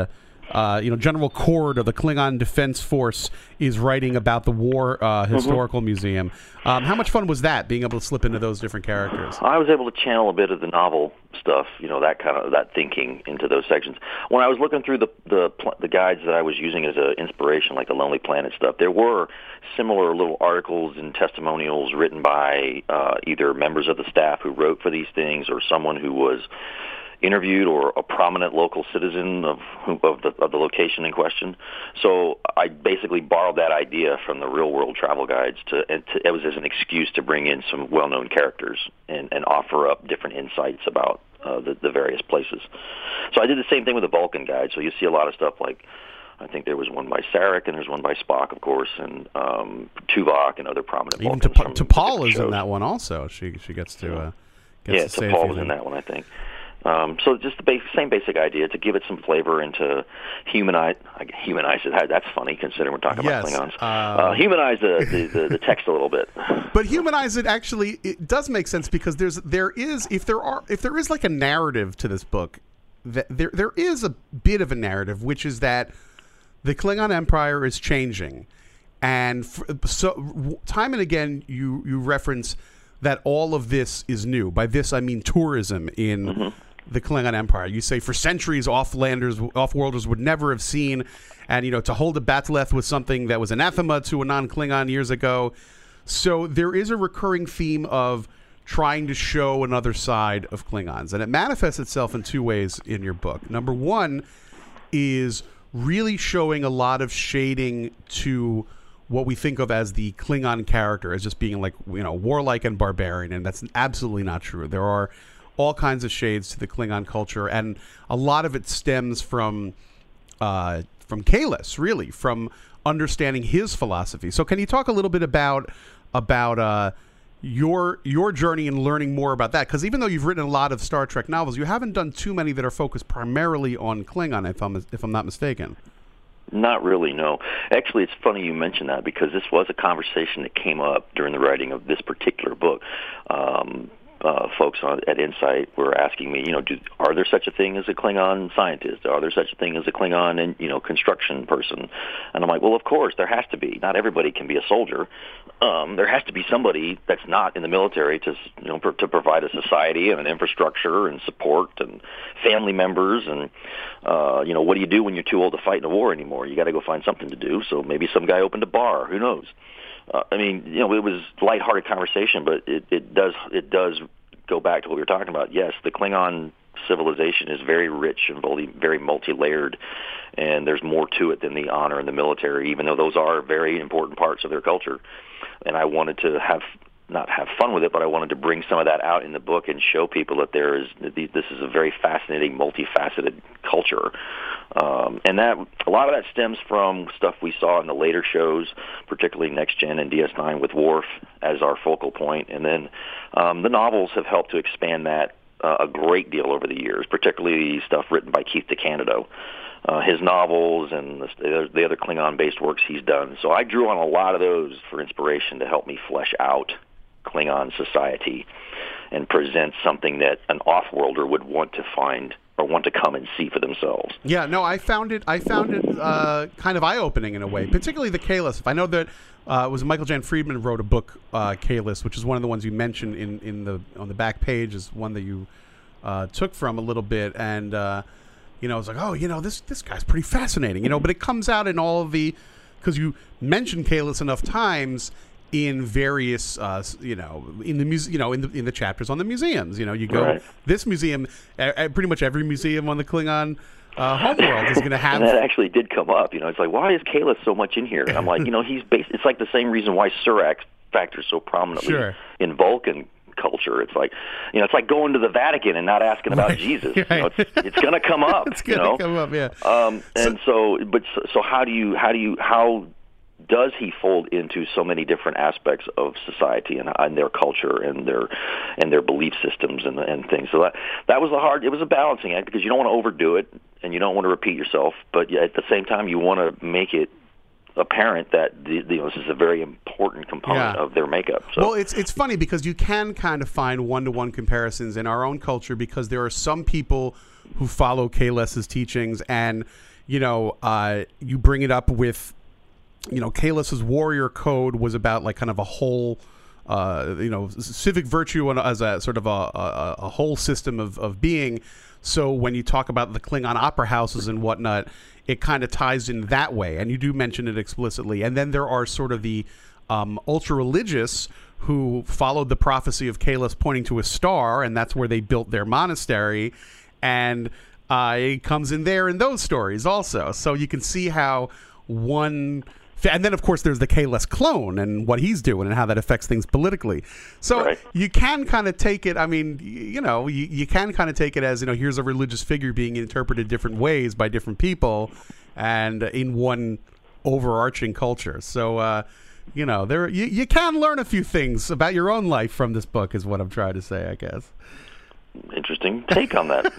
uh, you know, General Cord of the Klingon Defense Force is writing about the War uh, Historical mm-hmm. Museum. Um, how much fun was that, being able to slip into those different characters? I was able to channel a bit of the novel stuff, you know, that kind of that thinking into those sections. When I was looking through the the, the guides that I was using as an inspiration, like the Lonely Planet stuff, there were similar little articles and testimonials written by uh, either members of the staff who wrote for these things or someone who was interviewed or a prominent local citizen of of the, of the location in question. So I basically borrowed that idea from the real world travel guides to, and to it was as an excuse to bring in some well-known characters and, and offer up different insights about uh, the, the various places. So I did the same thing with the Vulcan guide. So you see a lot of stuff like, I think there was one by Sarek, and there's one by Spock, of course, and um, Tuvok and other prominent Even Vulcans. Even T'Pol is in that one also. She she gets to uh, gets yeah, to say T'Pol was in that one, I think. Um, so just the base, same basic idea, to give it some flavor and to humanize, humanize it. That's funny considering we're talking yes, about Klingons. Uh, uh, humanize the, the, the, the text a little bit. But humanize it actually, it does make sense because there's there is if there are if there is like a narrative to this book, that there there is a bit of a narrative, which is that the Klingon Empire is changing, and for, so time and again you you reference that all of this is new. By this I mean tourism in mm-hmm. the Klingon Empire. You say for centuries offlanders, offworlders would never have seen, and you know to hold a bat'leth was something that was anathema to a non-Klingon years ago. So there is a recurring theme of trying to show another side of Klingons, and it manifests itself in two ways in your book. Number one is really showing a lot of shading to what we think of as the Klingon character as just being like, you know, warlike and barbarian, and that's absolutely not true. There are all kinds of shades to the Klingon culture, and a lot of it stems from uh, from Kahless, really, from understanding his philosophy. So can you talk a little bit about about uh, your your journey in learning more about that? Because even though you've written a lot of Star Trek novels, you haven't done too many that are focused primarily on Klingon, if I'm if I'm not mistaken. Not really, no. Actually, it's funny you mention that because this was a conversation that came up during the writing of this particular book. Um, uh, folks on, at Insight were asking me, you know, do, are there such a thing as a Klingon scientist? Are there such a thing as a Klingon, and you know, construction person? And I'm like, well, of course, there has to be. Not everybody can be a soldier. Um, there has to be somebody that's not in the military to, you know, for, to provide a society and an infrastructure and support and family members and, uh, you know, what do you do when you're too old to fight in a war anymore? You got to go find something to do. So maybe some guy opened a bar. Who knows? Uh, I mean, you know, it was lighthearted conversation, but it, it does it does go back to what we were talking about. Yes, the Klingon civilization is very rich and very multi-layered, and there's more to it than the honor in the military, even though those are very important parts of their culture. And I wanted to have not have fun with it, but I wanted to bring some of that out in the book and show people that there is this is a very fascinating, multifaceted culture. Um, and that a lot of that stems from stuff we saw in the later shows, particularly Next Gen and D S nine with Worf as our focal point. And then um, the novels have helped to expand that uh, a great deal over the years, particularly stuff written by Keith DeCandido. Uh, his novels and the, the other Klingon-based works he's done. So I drew on a lot of those for inspiration to help me flesh out Klingon society and present something that an off-worlder would want to find or want to come and see for themselves. Yeah, no, I found it. I found it uh, kind of eye-opening in a way, particularly the Kahless. I know that uh, it was Michael Jan Friedman wrote a book, uh, Kahless, which is one of the ones you mentioned in, in the on the back page, is one that you uh, took from a little bit, and uh, you know, I was like, oh, you know, this this guy's pretty fascinating, you know. But it comes out in all of the because you mentioned Kahless enough times in various, uh, you know, in the muse- you know, in the in the chapters on the museums. You know, you go right. This museum, uh, pretty much every museum on the Klingon uh, homeworld is going to have. And that actually did come up. You know, it's like, why is Kahless so much in here? And I'm like, you know, he's based. It's like the same reason why Surak factors so prominently sure. in Vulcan culture. It's like, you know, it's like going to the Vatican and not asking about right. Jesus. Right. You know, it's it's going to come up. It's going to you know? come up, yeah. Um, and so, so, but so, so how do you how do you how does he fold into so many different aspects of society and, and their culture and their and their belief systems and and things? So that that was the hard. It was a balancing act because you don't want to overdo it and you don't want to repeat yourself, but at the same time you want to make it apparent that the, the, you know, this is a very important component yeah. of their makeup. So. Well, it's it's funny because you can kind of find one-to-one comparisons in our own culture because there are some people who follow Kahless's teachings and you know, uh, you bring it up with, you know, Kahless's warrior code was about like kind of a whole, uh, you know, civic virtue and as a sort of a, a, a whole system of, of being. So when you talk about the Klingon opera houses and whatnot, it kind of ties in that way. And you do mention it explicitly. And then there are sort of the um, ultra-religious who followed the prophecy of Kahless pointing to a star, and that's where they built their monastery. And uh, it comes in there in those stories also. So you can see how one... And then, of course, there's the Kahless clone and what he's doing and how that affects things politically. So right. you can kind of take it, I mean, you know, you, you can kind of take it as, you know, here's a religious figure being interpreted different ways by different people and in one overarching culture. So, uh, you know, there you, you can learn a few things about your own life from this book is what I'm trying to say, I guess. Interesting take on that.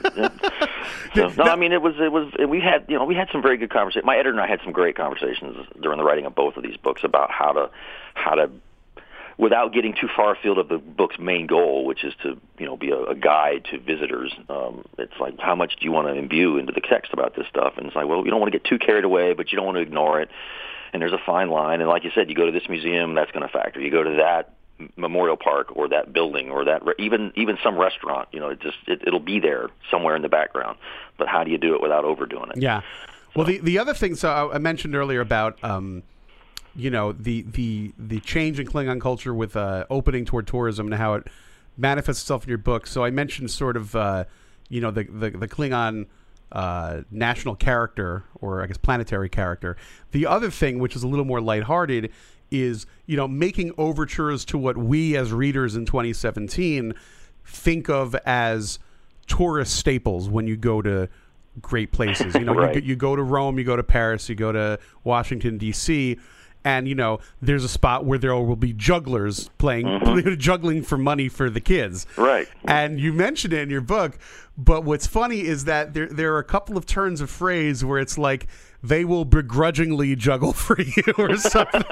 So, no, I mean it was it was we had you know we had some very good conversations. My editor and I had some great conversations during the writing of both of these books about how to how to without getting too far afield of the book's main goal, which is to you know be a, a guide to visitors. Um, it's like how much do you want to imbue into the text about this stuff? And it's like, well, you don't want to get too carried away, but you don't want to ignore it. And there's a fine line. And like you said, you go to this museum, that's going to factor. You go to that memorial park or that building or that re- even even some restaurant, you know, it just it, it'll be there somewhere in the background. But how do you do it without overdoing it? Yeah. Well, so. the the other thing, so I mentioned earlier about um, you know, the the the change in Klingon culture with uh, opening toward tourism and how it manifests itself in your book. So I mentioned sort of uh, you know the the, the Klingon uh, national character, or I guess planetary character. The other thing, which is a little more lighthearted, is, you know, making overtures to what we as readers in twenty seventeen think of as tourist staples when you go to great places. You know, right. you, you go to Rome, you go to Paris, you go to Washington, D C, and, you know, there's a spot where there will be jugglers playing, mm-hmm. juggling for money for the kids. Right. And you mentioned it in your book, but what's funny is that there there are a couple of turns of phrase where it's like, they will begrudgingly juggle for you or something.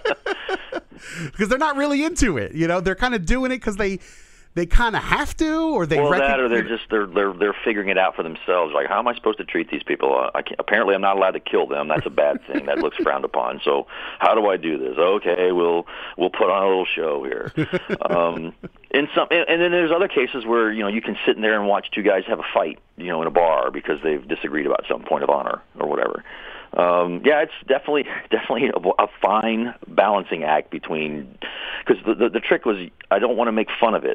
Because they're not really into it. You know, they're kind of doing it because they they kind of have to, or they well, reckon- that, or they're just they're they're they're figuring it out for themselves. Like, how am I supposed to treat these people? Uh, I can't, apparently, I'm not allowed to kill them. That's a bad thing. That looks frowned upon. So, how do I do this? Okay, we'll we'll put on a little show here. Um, in some, and, and then there's other cases where you know you can sit in there and watch two guys have a fight, you know, in a bar because they've disagreed about some point of honor or whatever. Um, yeah, it's definitely definitely a, a fine balancing act between, because the, the the trick was I don't want to make fun of it.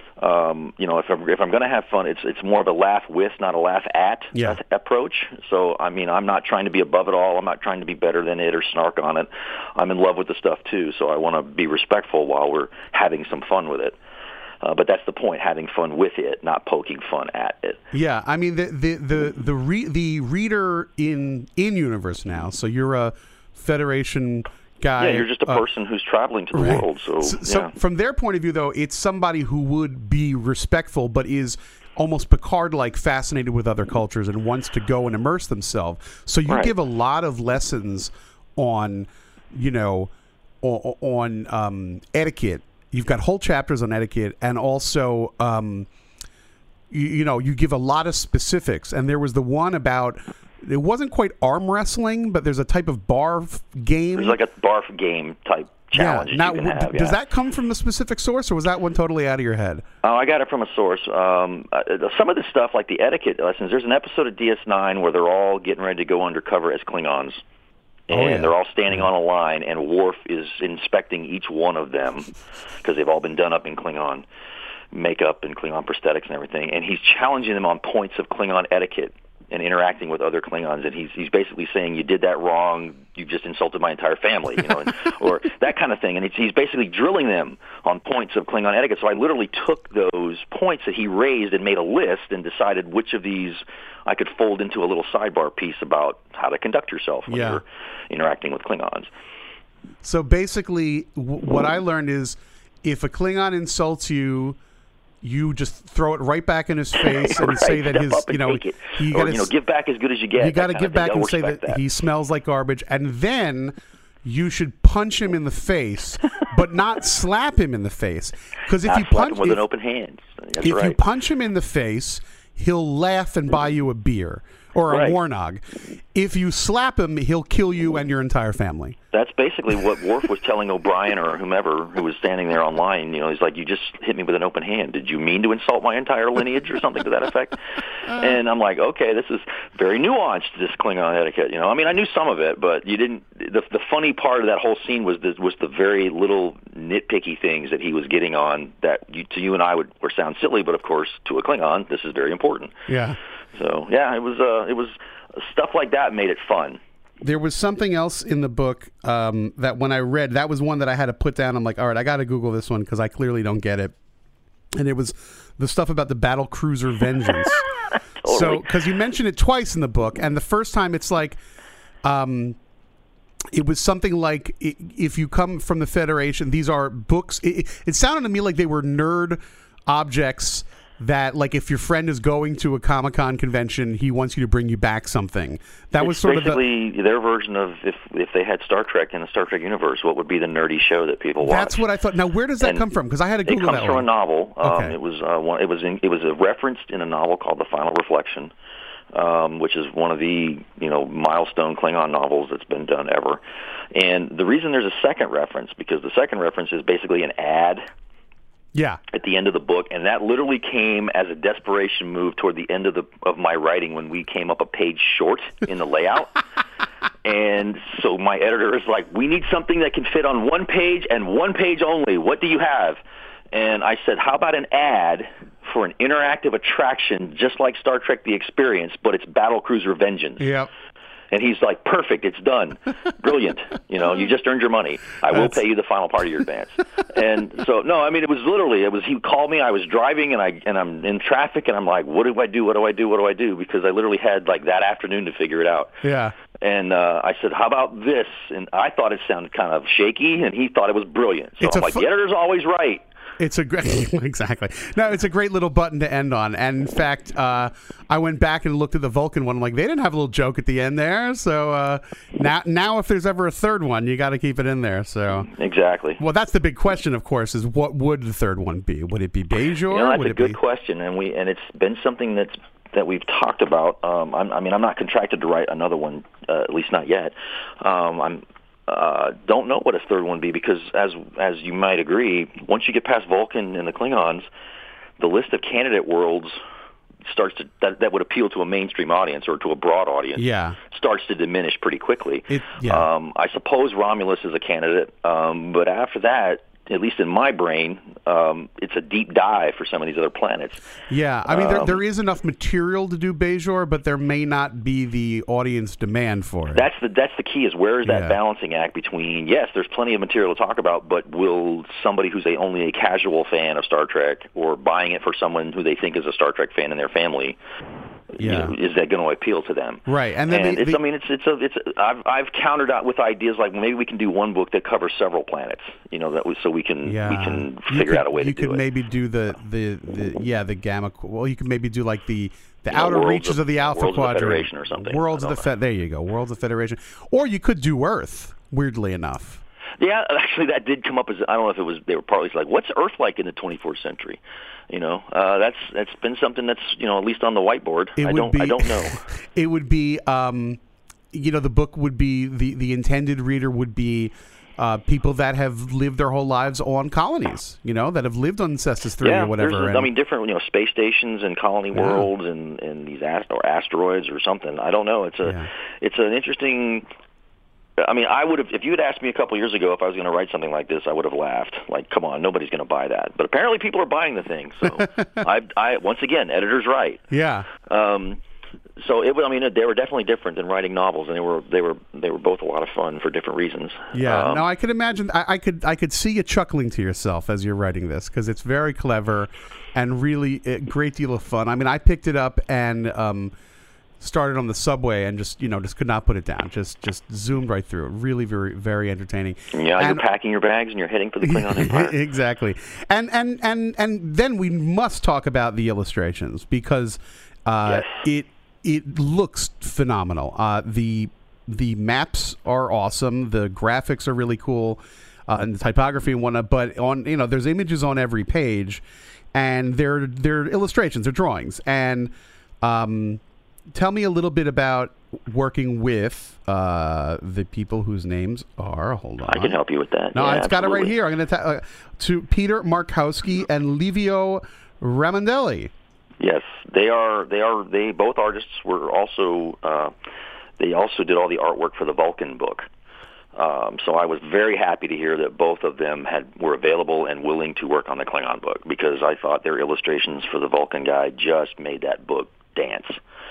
Um, you know, if I'm if I'm going to have fun, it's it's more of a laugh with, not a laugh at yeah. approach. So I mean, I'm not trying to be above it all. I'm not trying to be better than it or snark on it. I'm in love with the stuff too, so I want to be respectful while we're having some fun with it. Uh, but that's the point: having fun with it, not poking fun at it. Yeah, I mean the the the the, re- the reader in in universe now. So you're a Federation guy. Yeah, you're just a uh, person who's traveling to the right. world. So, so, so yeah. from their point of view, though, it's somebody who would be respectful, but is almost Picard-like, fascinated with other cultures and wants to go and immerse themselves. So you right. give a lot of lessons on, you know, on, on um, etiquette. You've got whole chapters on etiquette, and also, um, you, you know, you give a lot of specifics. And there was the one about, it wasn't quite arm wrestling, but there's a type of barf game. There's like a barf game type challenge. Yeah. Now, you can have, does yeah. that come from a specific source, or was that one totally out of your head? Oh, I got it from a source. Um, uh, some of the stuff, like the etiquette lessons, there's an episode of D S nine where they're all getting ready to go undercover as Klingons. And oh, yeah. they're all standing on a line, and Worf is inspecting each one of them because they've all been done up in Klingon makeup and Klingon prosthetics and everything. And he's challenging them on points of Klingon etiquette and interacting with other Klingons. And he's he's basically saying, you did that wrong, you just insulted my entire family, you know, and, or that kind of thing. And it's, he's basically drilling them on points of Klingon etiquette. So I literally took those points that he raised and made a list and decided which of these I could fold into a little sidebar piece about how to conduct yourself when yeah. you're interacting with Klingons. So basically, w- what I learned is if a Klingon insults you, you just throw it right back in his face and right. say that Step his, up and you know, take it. you or, got you know, give back as good as you get. You got to give back and say that, that he smells like garbage, and then you should punch him in the face, but not slap him in the face. Because if not you slap punch him with if, an open hand, that's if right. you punch him in the face, he'll laugh and buy you a beer. or a Right. warnog. If you slap him, he'll kill you and your entire family. That's basically what Worf was telling O'Brien or whomever who was standing there online. You know, he's like, you just hit me with an open hand. Did you mean to insult my entire lineage or something to that effect? And I'm like, okay, this is very nuanced, this Klingon etiquette. You know, I mean, I knew some of it, but you didn't. The, the funny part of that whole scene was the, was the very little nitpicky things that he was getting on that you, to you and I would, would sound silly, but of course, to a Klingon, this is very important. Yeah. So, yeah, it was, uh, it was stuff like that made it fun. There was something else in the book um, that when I read, that was one that I had to put down. I'm like, all right, I got to Google this one because I clearly don't get it. And it was the stuff about the battle cruiser Vengeance. Totally. So, because you mention it twice in the book, and the first time it's like, um, it was something like, i- if you come from the Federation, these are books. It, it sounded to me like they were nerd objects that, like, if your friend is going to a Comic-Con convention, he wants you to bring you back something. That It's was sort of the, basically their version of if if they had Star Trek in the Star Trek universe, what would be the nerdy show that people watch? That's what I thought. Now, where does that And come from? Because I had to It Google comes that from one. a novel. Um, Okay. It was uh, one, it was in, it was a referenced in a novel called The Final Reflection, um, which is one of the you know milestone Klingon novels that's been done ever. And the reason there's a second reference because the second reference is basically an ad Yeah. at the end of the book, and that literally came as a desperation move toward the end of the of my writing when we came up a page short in the layout. And so my editor is like, we need something that can fit on one page and one page only. What do you have? And I said, how about an ad for an interactive attraction just like Star Trek The Experience, but it's Battlecruiser Vengeance? Yep. And he's like, perfect, it's done. Brilliant. You know, you just earned your money. I will That's- pay you the final part of your advance. And so, no, I mean, it was literally, it was, he called me, I was driving, and, I, and I'm in traffic, and I'm like, what do I do, what do I do, what do I do? Because I literally had, like, that afternoon to figure it out. Yeah. And uh, I said, how about this? And I thought it sounded kind of shaky, and he thought it was brilliant. So It's I'm a like, fu- the editor's always right. It's a great, exactly. No, it's a great little button to end on. And in fact, uh, I went back and looked at the Vulcan one. I'm like, they didn't have a little joke at the end there. So uh, now, now if there's ever a third one, you got to keep it in there. So Exactly. well, that's the big question, of course, is what would the third one be? Would it be Bajor? You know, that's would a it good be... question, and we and it's been something that's that we've talked about. Um, I'm, I mean, I'm not contracted to write another one, uh, at least not yet. Um, I'm uh, don't know what a third one would be because, as as you might agree, once you get past Vulcan and the Klingons, the list of candidate worlds starts to that, that would appeal to a mainstream audience or to a broad audience. Yeah. Starts to diminish pretty quickly. It- yeah. Um, I suppose Romulus is a candidate, um, but after that, at least in my brain, um, it's a deep dive for some of these other planets. Yeah, I mean, there, Um, there is enough material to do Bajor, but there may not be the audience demand for it. That's the that's the key is where is that Yeah. balancing act between, yes, there's plenty of material to talk about, but will somebody who's a, only a casual fan of Star Trek or buying it for someone who they think is a Star Trek fan in their family, you Yeah. know, is that going to appeal to them? Right, and then the- it's, the- I mean, it's it's a, it's a, I've I've countered out with ideas like maybe we can do one book that covers several planets, you know, that we, so we can Yeah. we can You figure could- out a way you to could do it. maybe do the, the, the yeah the gamma. Well, you could maybe do like the the You know, outer Worlds reaches of- of, the Alpha Worlds of the Quadrant, Federation or something. Worlds I of the don't Fed. There you go, Worlds of Federation. Or you could do Earth. Weirdly enough. Yeah, actually, that did come up as I don't know if it was they were partly like, what's Earth like in the twenty-fourth century? You know, uh, that's that's been something that's you know at least on the whiteboard. It I would don't be, I don't know. It would be, um, you know, the book would be the the intended reader would be. Uh, people that have lived their whole lives on colonies, you know, that have lived on Cestus three yeah, or whatever. there's, and- I mean, different you know space stations and colony Yeah. worlds and and these ast- or asteroids or something. I don't know. It's a Yeah. it's an interesting. I mean, I would have if you had asked me a couple years ago if I was going to write something like this, I would have laughed. Like, come on, nobody's going to buy that. But apparently, people are buying the thing. So, I, I once again, editor's right. yeah. Um, so it was. I mean, they were definitely different than writing novels, and they were they were they were both a lot of fun for different reasons. Yeah, Um, no, I could imagine. I, I could, I could see you chuckling to yourself as you're writing this because it's very clever and really a great deal of fun. I mean, I picked it up and um, started on the subway and just, you know, just could not put it down. Just, just zoomed right through it. Really, very, very entertaining. yeah, And- you're packing your bags and you're heading for the Klingon Empire. exactly. And and and and then we must talk about the illustrations because uh, Yes. it it looks phenomenal. Uh, the the maps are awesome. The graphics are really cool, uh, and the typography and whatnot. But on you know, there's images on every page, and they're they're illustrations, they're drawings, and um, tell me a little bit about working with uh, the people whose names are. Hold on, I can help you with that. No, yeah, it's got it right absolutely. here. I'm going to uh, to Peter Markowski and Livio Ramondelli. Yes, they are. They are. They both artists were also. Uh, they also did all the artwork for the Vulcan book. Um, so I was very happy to hear that both of them had were available and willing to work on the Klingon book, because I thought their illustrations for the Vulcan Guide just made that book dance.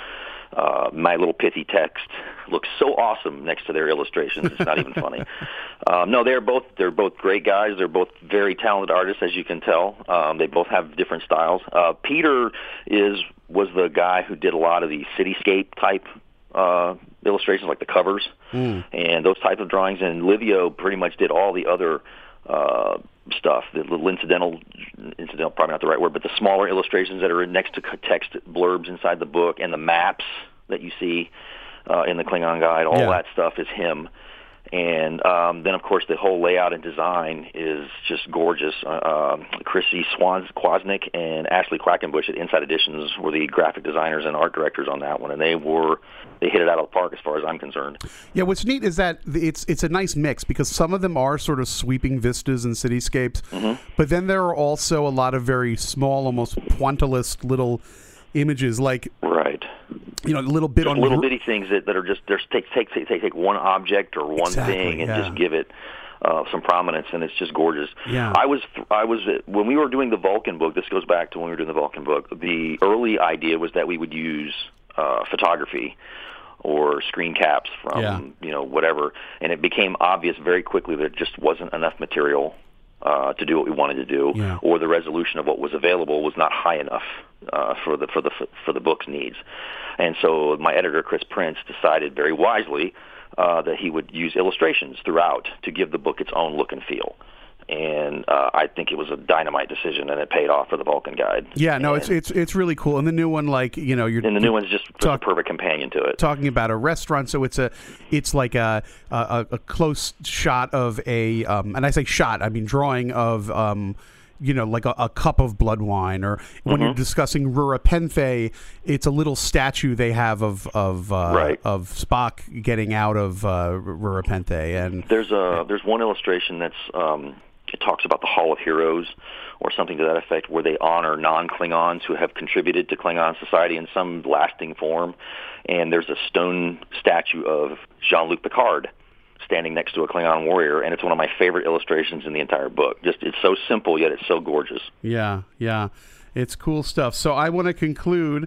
Uh, my little pithy text looks so awesome next to their illustrations. It's not even funny. Um, no, they're both they're both great guys. They're both very talented artists, as you can tell. Um, they both have different styles. Uh, Peter is was the guy who did a lot of the cityscape type uh, illustrations, like the covers mm. and those type of drawings. And Livio pretty much did all the other uh, stuff, the little incidental, incidental, probably not the right word, but the smaller illustrations that are next to text blurbs inside the book, and the maps that you see uh, in the Klingon Guide. All Yeah. that stuff is him. And um, then, of course, the whole layout and design is just gorgeous. Uh, um, Chrissy Swans Kwasnick and Ashley Quackenbush at Inside Editions were the graphic designers and art directors on that one, and they were they hit it out of the park as far as I'm concerned. Yeah, what's neat is that it's it's a nice mix, because some of them are sort of sweeping vistas and cityscapes, mm-hmm. but then there are also a lot of very small, almost pointillist little images, like right. you know, a little bit Just on little bitty things that, that are just there's take take take take one object or one Exactly, thing and yeah. just give it uh, some prominence, and it's just gorgeous. Yeah. I was I was when we were doing the Vulcan book. This goes back to when we were doing the Vulcan book. The early idea was that we would use uh, photography or screen caps from Yeah. you know whatever, and it became obvious very quickly that it just wasn't enough material Uh, to do what we wanted to do, Yeah. or the resolution of what was available was not high enough uh, for the for the for the book's needs. And so my editor, Chris Prince, decided very wisely uh, that he would use illustrations throughout to give the book its own look and feel. And uh, I think it was a dynamite decision, and it paid off for the Vulcan Guide. Yeah, no, and, it's it's it's really cool. And the new one, like, you know, you're and the new one's just, just talk, a perfect companion to it. Talking about a restaurant, so it's a it's like a a, a close shot of a um, and I say shot, I mean drawing of um, you know, like a, a cup of blood wine, or when Mm-hmm. you're discussing Rura Penthe, it's a little statue they have of of uh, Right. of Spock getting out of uh, Rura Penthe, and There's a there's one illustration that's um, it talks about the Hall of Heroes or something to that effect, where they honor non-Klingons who have contributed to Klingon society in some lasting form. And there's a stone statue of Jean-Luc Picard standing next to a Klingon warrior, and it's one of my favorite illustrations in the entire book. Just it's so simple, yet it's so gorgeous. yeah, yeah, it's cool stuff. So I want to conclude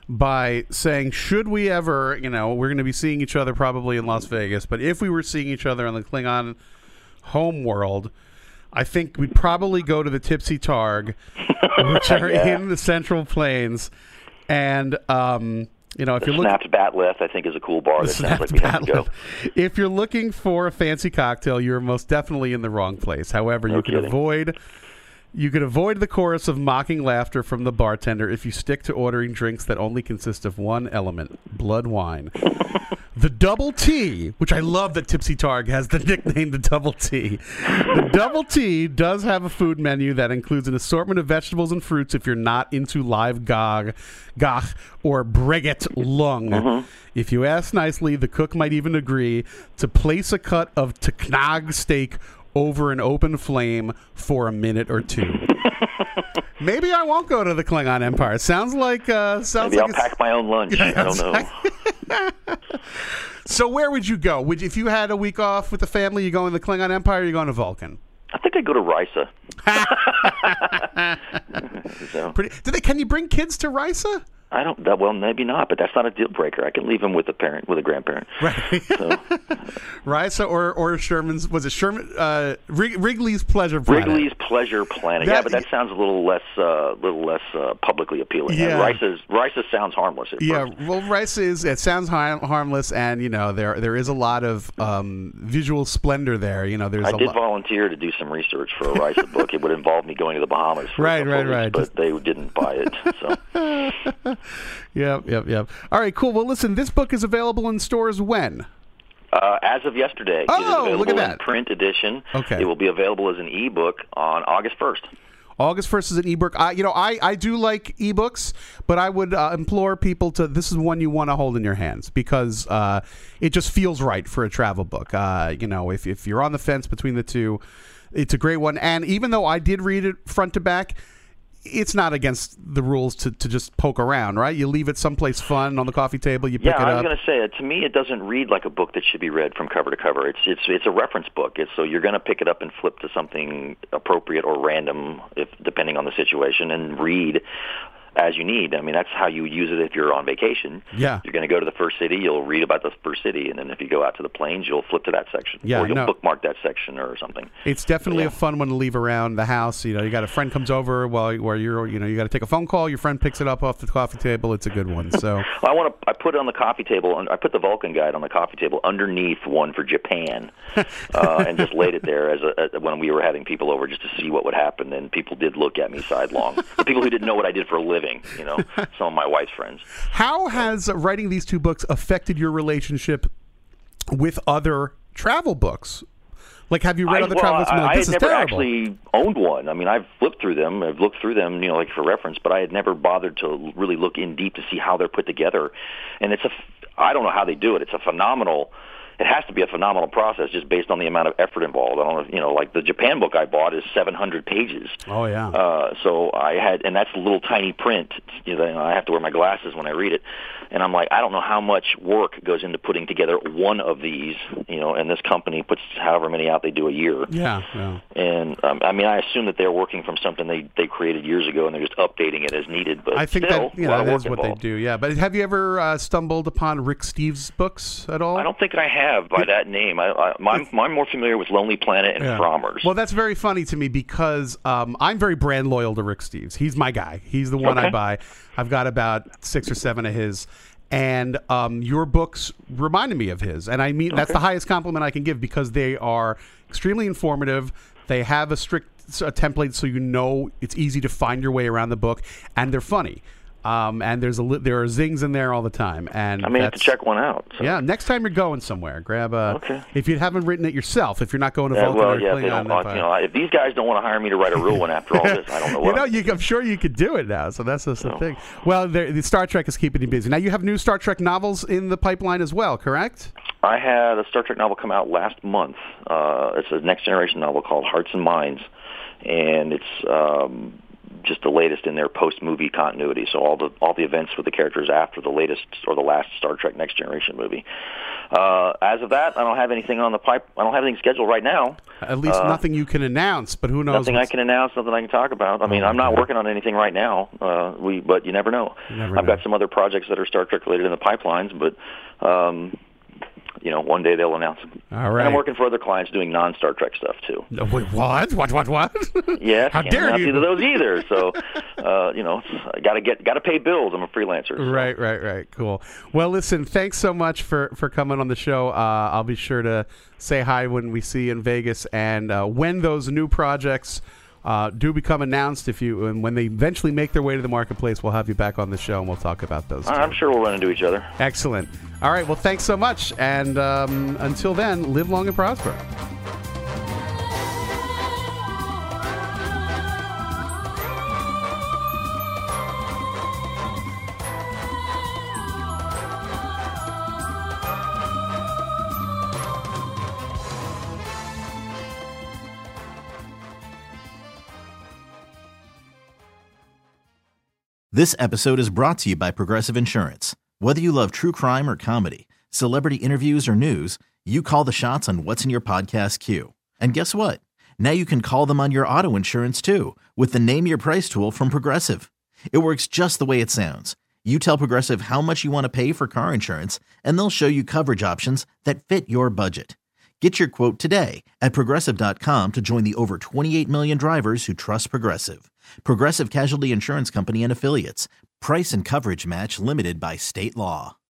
by saying, should we ever, you know, we're going to be seeing each other probably in Las Vegas, but if we were seeing each other on the Klingon home world, I think we'd probably go to the Tipsy Targ, which are Yeah. in the Central Plains. And, um, you know, if The you're looking... Snapped Batleth, I think, is a cool bar that sounds like we have to go. If you're looking for a fancy cocktail, you're most definitely in the wrong place. However, No you can kidding. avoid... You could avoid the chorus of mocking laughter from the bartender if you stick to ordering drinks that only consist of one element, blood wine. The Double T, which I love that Tipsy Targ has the nickname the Double T. The Double T does have a food menu that includes an assortment of vegetables and fruits if you're not into live gog, gach, or breget lung. Mm-hmm. If you ask nicely, the cook might even agree to place a cut of Tknag steak over an open flame for a minute or two. Maybe I won't go to the Klingon Empire. Sounds like uh, sounds Maybe like I'll pack my own lunch. I don't know. So where would you go? Would if you had a week off with the family? You going to the Klingon Empire? Or you going to Vulcan? I think I'd go to Risa. So, Pretty, do they? Can you bring kids to Risa? I don't. That, well, maybe not, but that's not a deal breaker. I can leave them with a parent, with a grandparent. Right. So, Risa or or Sherman's? Was it Sherman? Uh, Wrig- Wrigley's Pleasure Planet. Wrigley's Pleasure Planet. That- yeah, but that sounds a little less, uh, little less uh, publicly appealing. Yeah. And Risa's Risa sounds harmless at Yeah, first. well, Risa is. It sounds har- harmless, and you know there there is a lot of um, visual splendor there. You know, there's I a did lot. volunteer to do some research for a Risa book. It would involve me going to the Bahamas. For Right, a couple right, of weeks, right. But Just- they didn't buy it. So. Yep, yep, yep. All right, cool. Well, listen, this book is available in stores when? Uh, as of yesterday, it is Oh, available look at in that. print edition. Okay. It will be available as an ebook on August first. August first is an ebook. I, you know, I, I do like ebooks, but I would uh, implore people to, this is one you want to hold in your hands because uh, it just feels right for a travel book. Uh, you know, if, if you're on the fence between the two, it's a great one. And even though I did read it front to back, it's not against the rules to, to just poke around, right? You leave it someplace fun on the coffee table, you pick yeah, it up. I was going to say, uh, to me, it doesn't read like a book that should be read from cover to cover. It's it's it's a reference book. It's, so you're going to pick it up and flip to something appropriate or random, if depending on the situation, and read as you need. I mean, that's how you use it if you're on vacation. Yeah. You're going to go to the first city, you'll read about the first city, and then if you go out to the plains, you'll flip to that section. Yeah, or you'll no. bookmark that section or something. It's definitely yeah. a fun one to leave around the house. You know, you got a friend comes over while where you're, you know, you got to take a phone call. Your friend picks it up off the coffee table. It's a good one. So I want to. I put it on the coffee table. And I put the Vulcan Guide on the coffee table underneath one for Japan, uh, and just laid it there as, a, as when we were having people over just to see what would happen. And people did look at me sidelong. The people who didn't know what I did for a living, you know, some of my wife's friends. How has writing these two books affected your relationship with other travel books? Like, have you read I, other well, travel books? I, Like, I this had is never terrible. actually owned one. I mean, I've flipped through them. I've looked through them, you know, like for reference, but I had never bothered to really look in deep to see how they're put together. And it's a, I don't know how they do it. It's a phenomenal. It has to be a phenomenal process just based on the amount of effort involved. I don't know, if, you know, like the Japan book I bought is seven hundred pages. Oh yeah. Uh, so I had, and that's a little tiny print. You know, I have to wear my glasses when I read it, and I'm like, I don't know how much work goes into putting together one of these. You know, and this company puts however many out they do a year. Yeah. yeah. And um, I mean, I assume that they're working from something they they created years ago, and they're just updating it as needed. But I think still, that you a lot know, of that work is what involved. they do. Yeah. But have you ever uh, stumbled upon Rick Steves' books at all? I don't think I have by that name. I, I, I'm, I'm more familiar with Lonely Planet and Yeah. Frommers. Well, that's very funny to me because um, I'm very brand loyal to Rick Steves. He's my guy. He's the one Okay. I buy. I've got about six or seven of his. And um, your books reminded me of his. And I mean, that's Okay. the highest compliment I can give because they are extremely informative. They have a strict a template so you know it's easy to find your way around the book. And they're funny. Um, and there's a li- there are zings in there all the time. And I may have that's- to check one out. So. Yeah, next time you're going somewhere, grab a. Okay. If you haven't written it yourself, if you're not going to Yeah, Vulcan well, or yeah, they Klingon, don't want, if, you uh, know, if these guys don't want to hire me to write a real one after all this, I don't know what. you know, you, I'm sure you could do it now. So that's just the So. thing. Well, the, the Star Trek is keeping you busy. Now you have new Star Trek novels in the pipeline as well, correct? I had a Star Trek novel come out last month. Uh, it's a next generation novel called Hearts and Minds, and it's um, just the latest in their post-movie continuity. So all the all the events with the characters after the latest or the last Star Trek Next Generation movie. Uh, as of that, I don't have anything on the pipe. I don't have anything scheduled right now. At least Uh, nothing you can announce, but who knows? Nothing I what's- can announce, nothing I can talk about. I mean, Oh, I'm not okay. working on anything right now. Uh, we, but you never know. You never I've know. got some other projects that are Star Trek related in the pipelines, but um, you know, one day they'll announce them. All right. And I'm working for other clients doing non-Star Trek stuff too. No, wait, what? What? What? What? Yes, How can't dare announce you? either of those either. So, uh, you know, I got to get, got to pay bills. I'm a freelancer. so. Right, right, right. Cool. Well, listen, thanks so much for, for coming on the show. Uh, I'll be sure to say hi when we see you in Vegas. And uh, when those new projects uh, do become announced, if you and when they eventually make their way to the marketplace, we'll have you back on the show and we'll talk about those. too. I'm sure we'll run into each other. Excellent. All right. Well, thanks so much. And um, until then, live long and prosper. This episode is brought to you by Progressive Insurance. Whether you love true crime or comedy, celebrity interviews or news, you call the shots on what's in your podcast queue. And guess what? Now you can call them on your auto insurance too with the Name Your Price tool from Progressive. It works just the way it sounds. You tell Progressive how much you want to pay for car insurance, and they'll show you coverage options that fit your budget. Get your quote today at Progressive dot com to join the over twenty-eight million drivers who trust Progressive. Progressive Casualty Insurance Company and Affiliates. Price and coverage match limited by state law.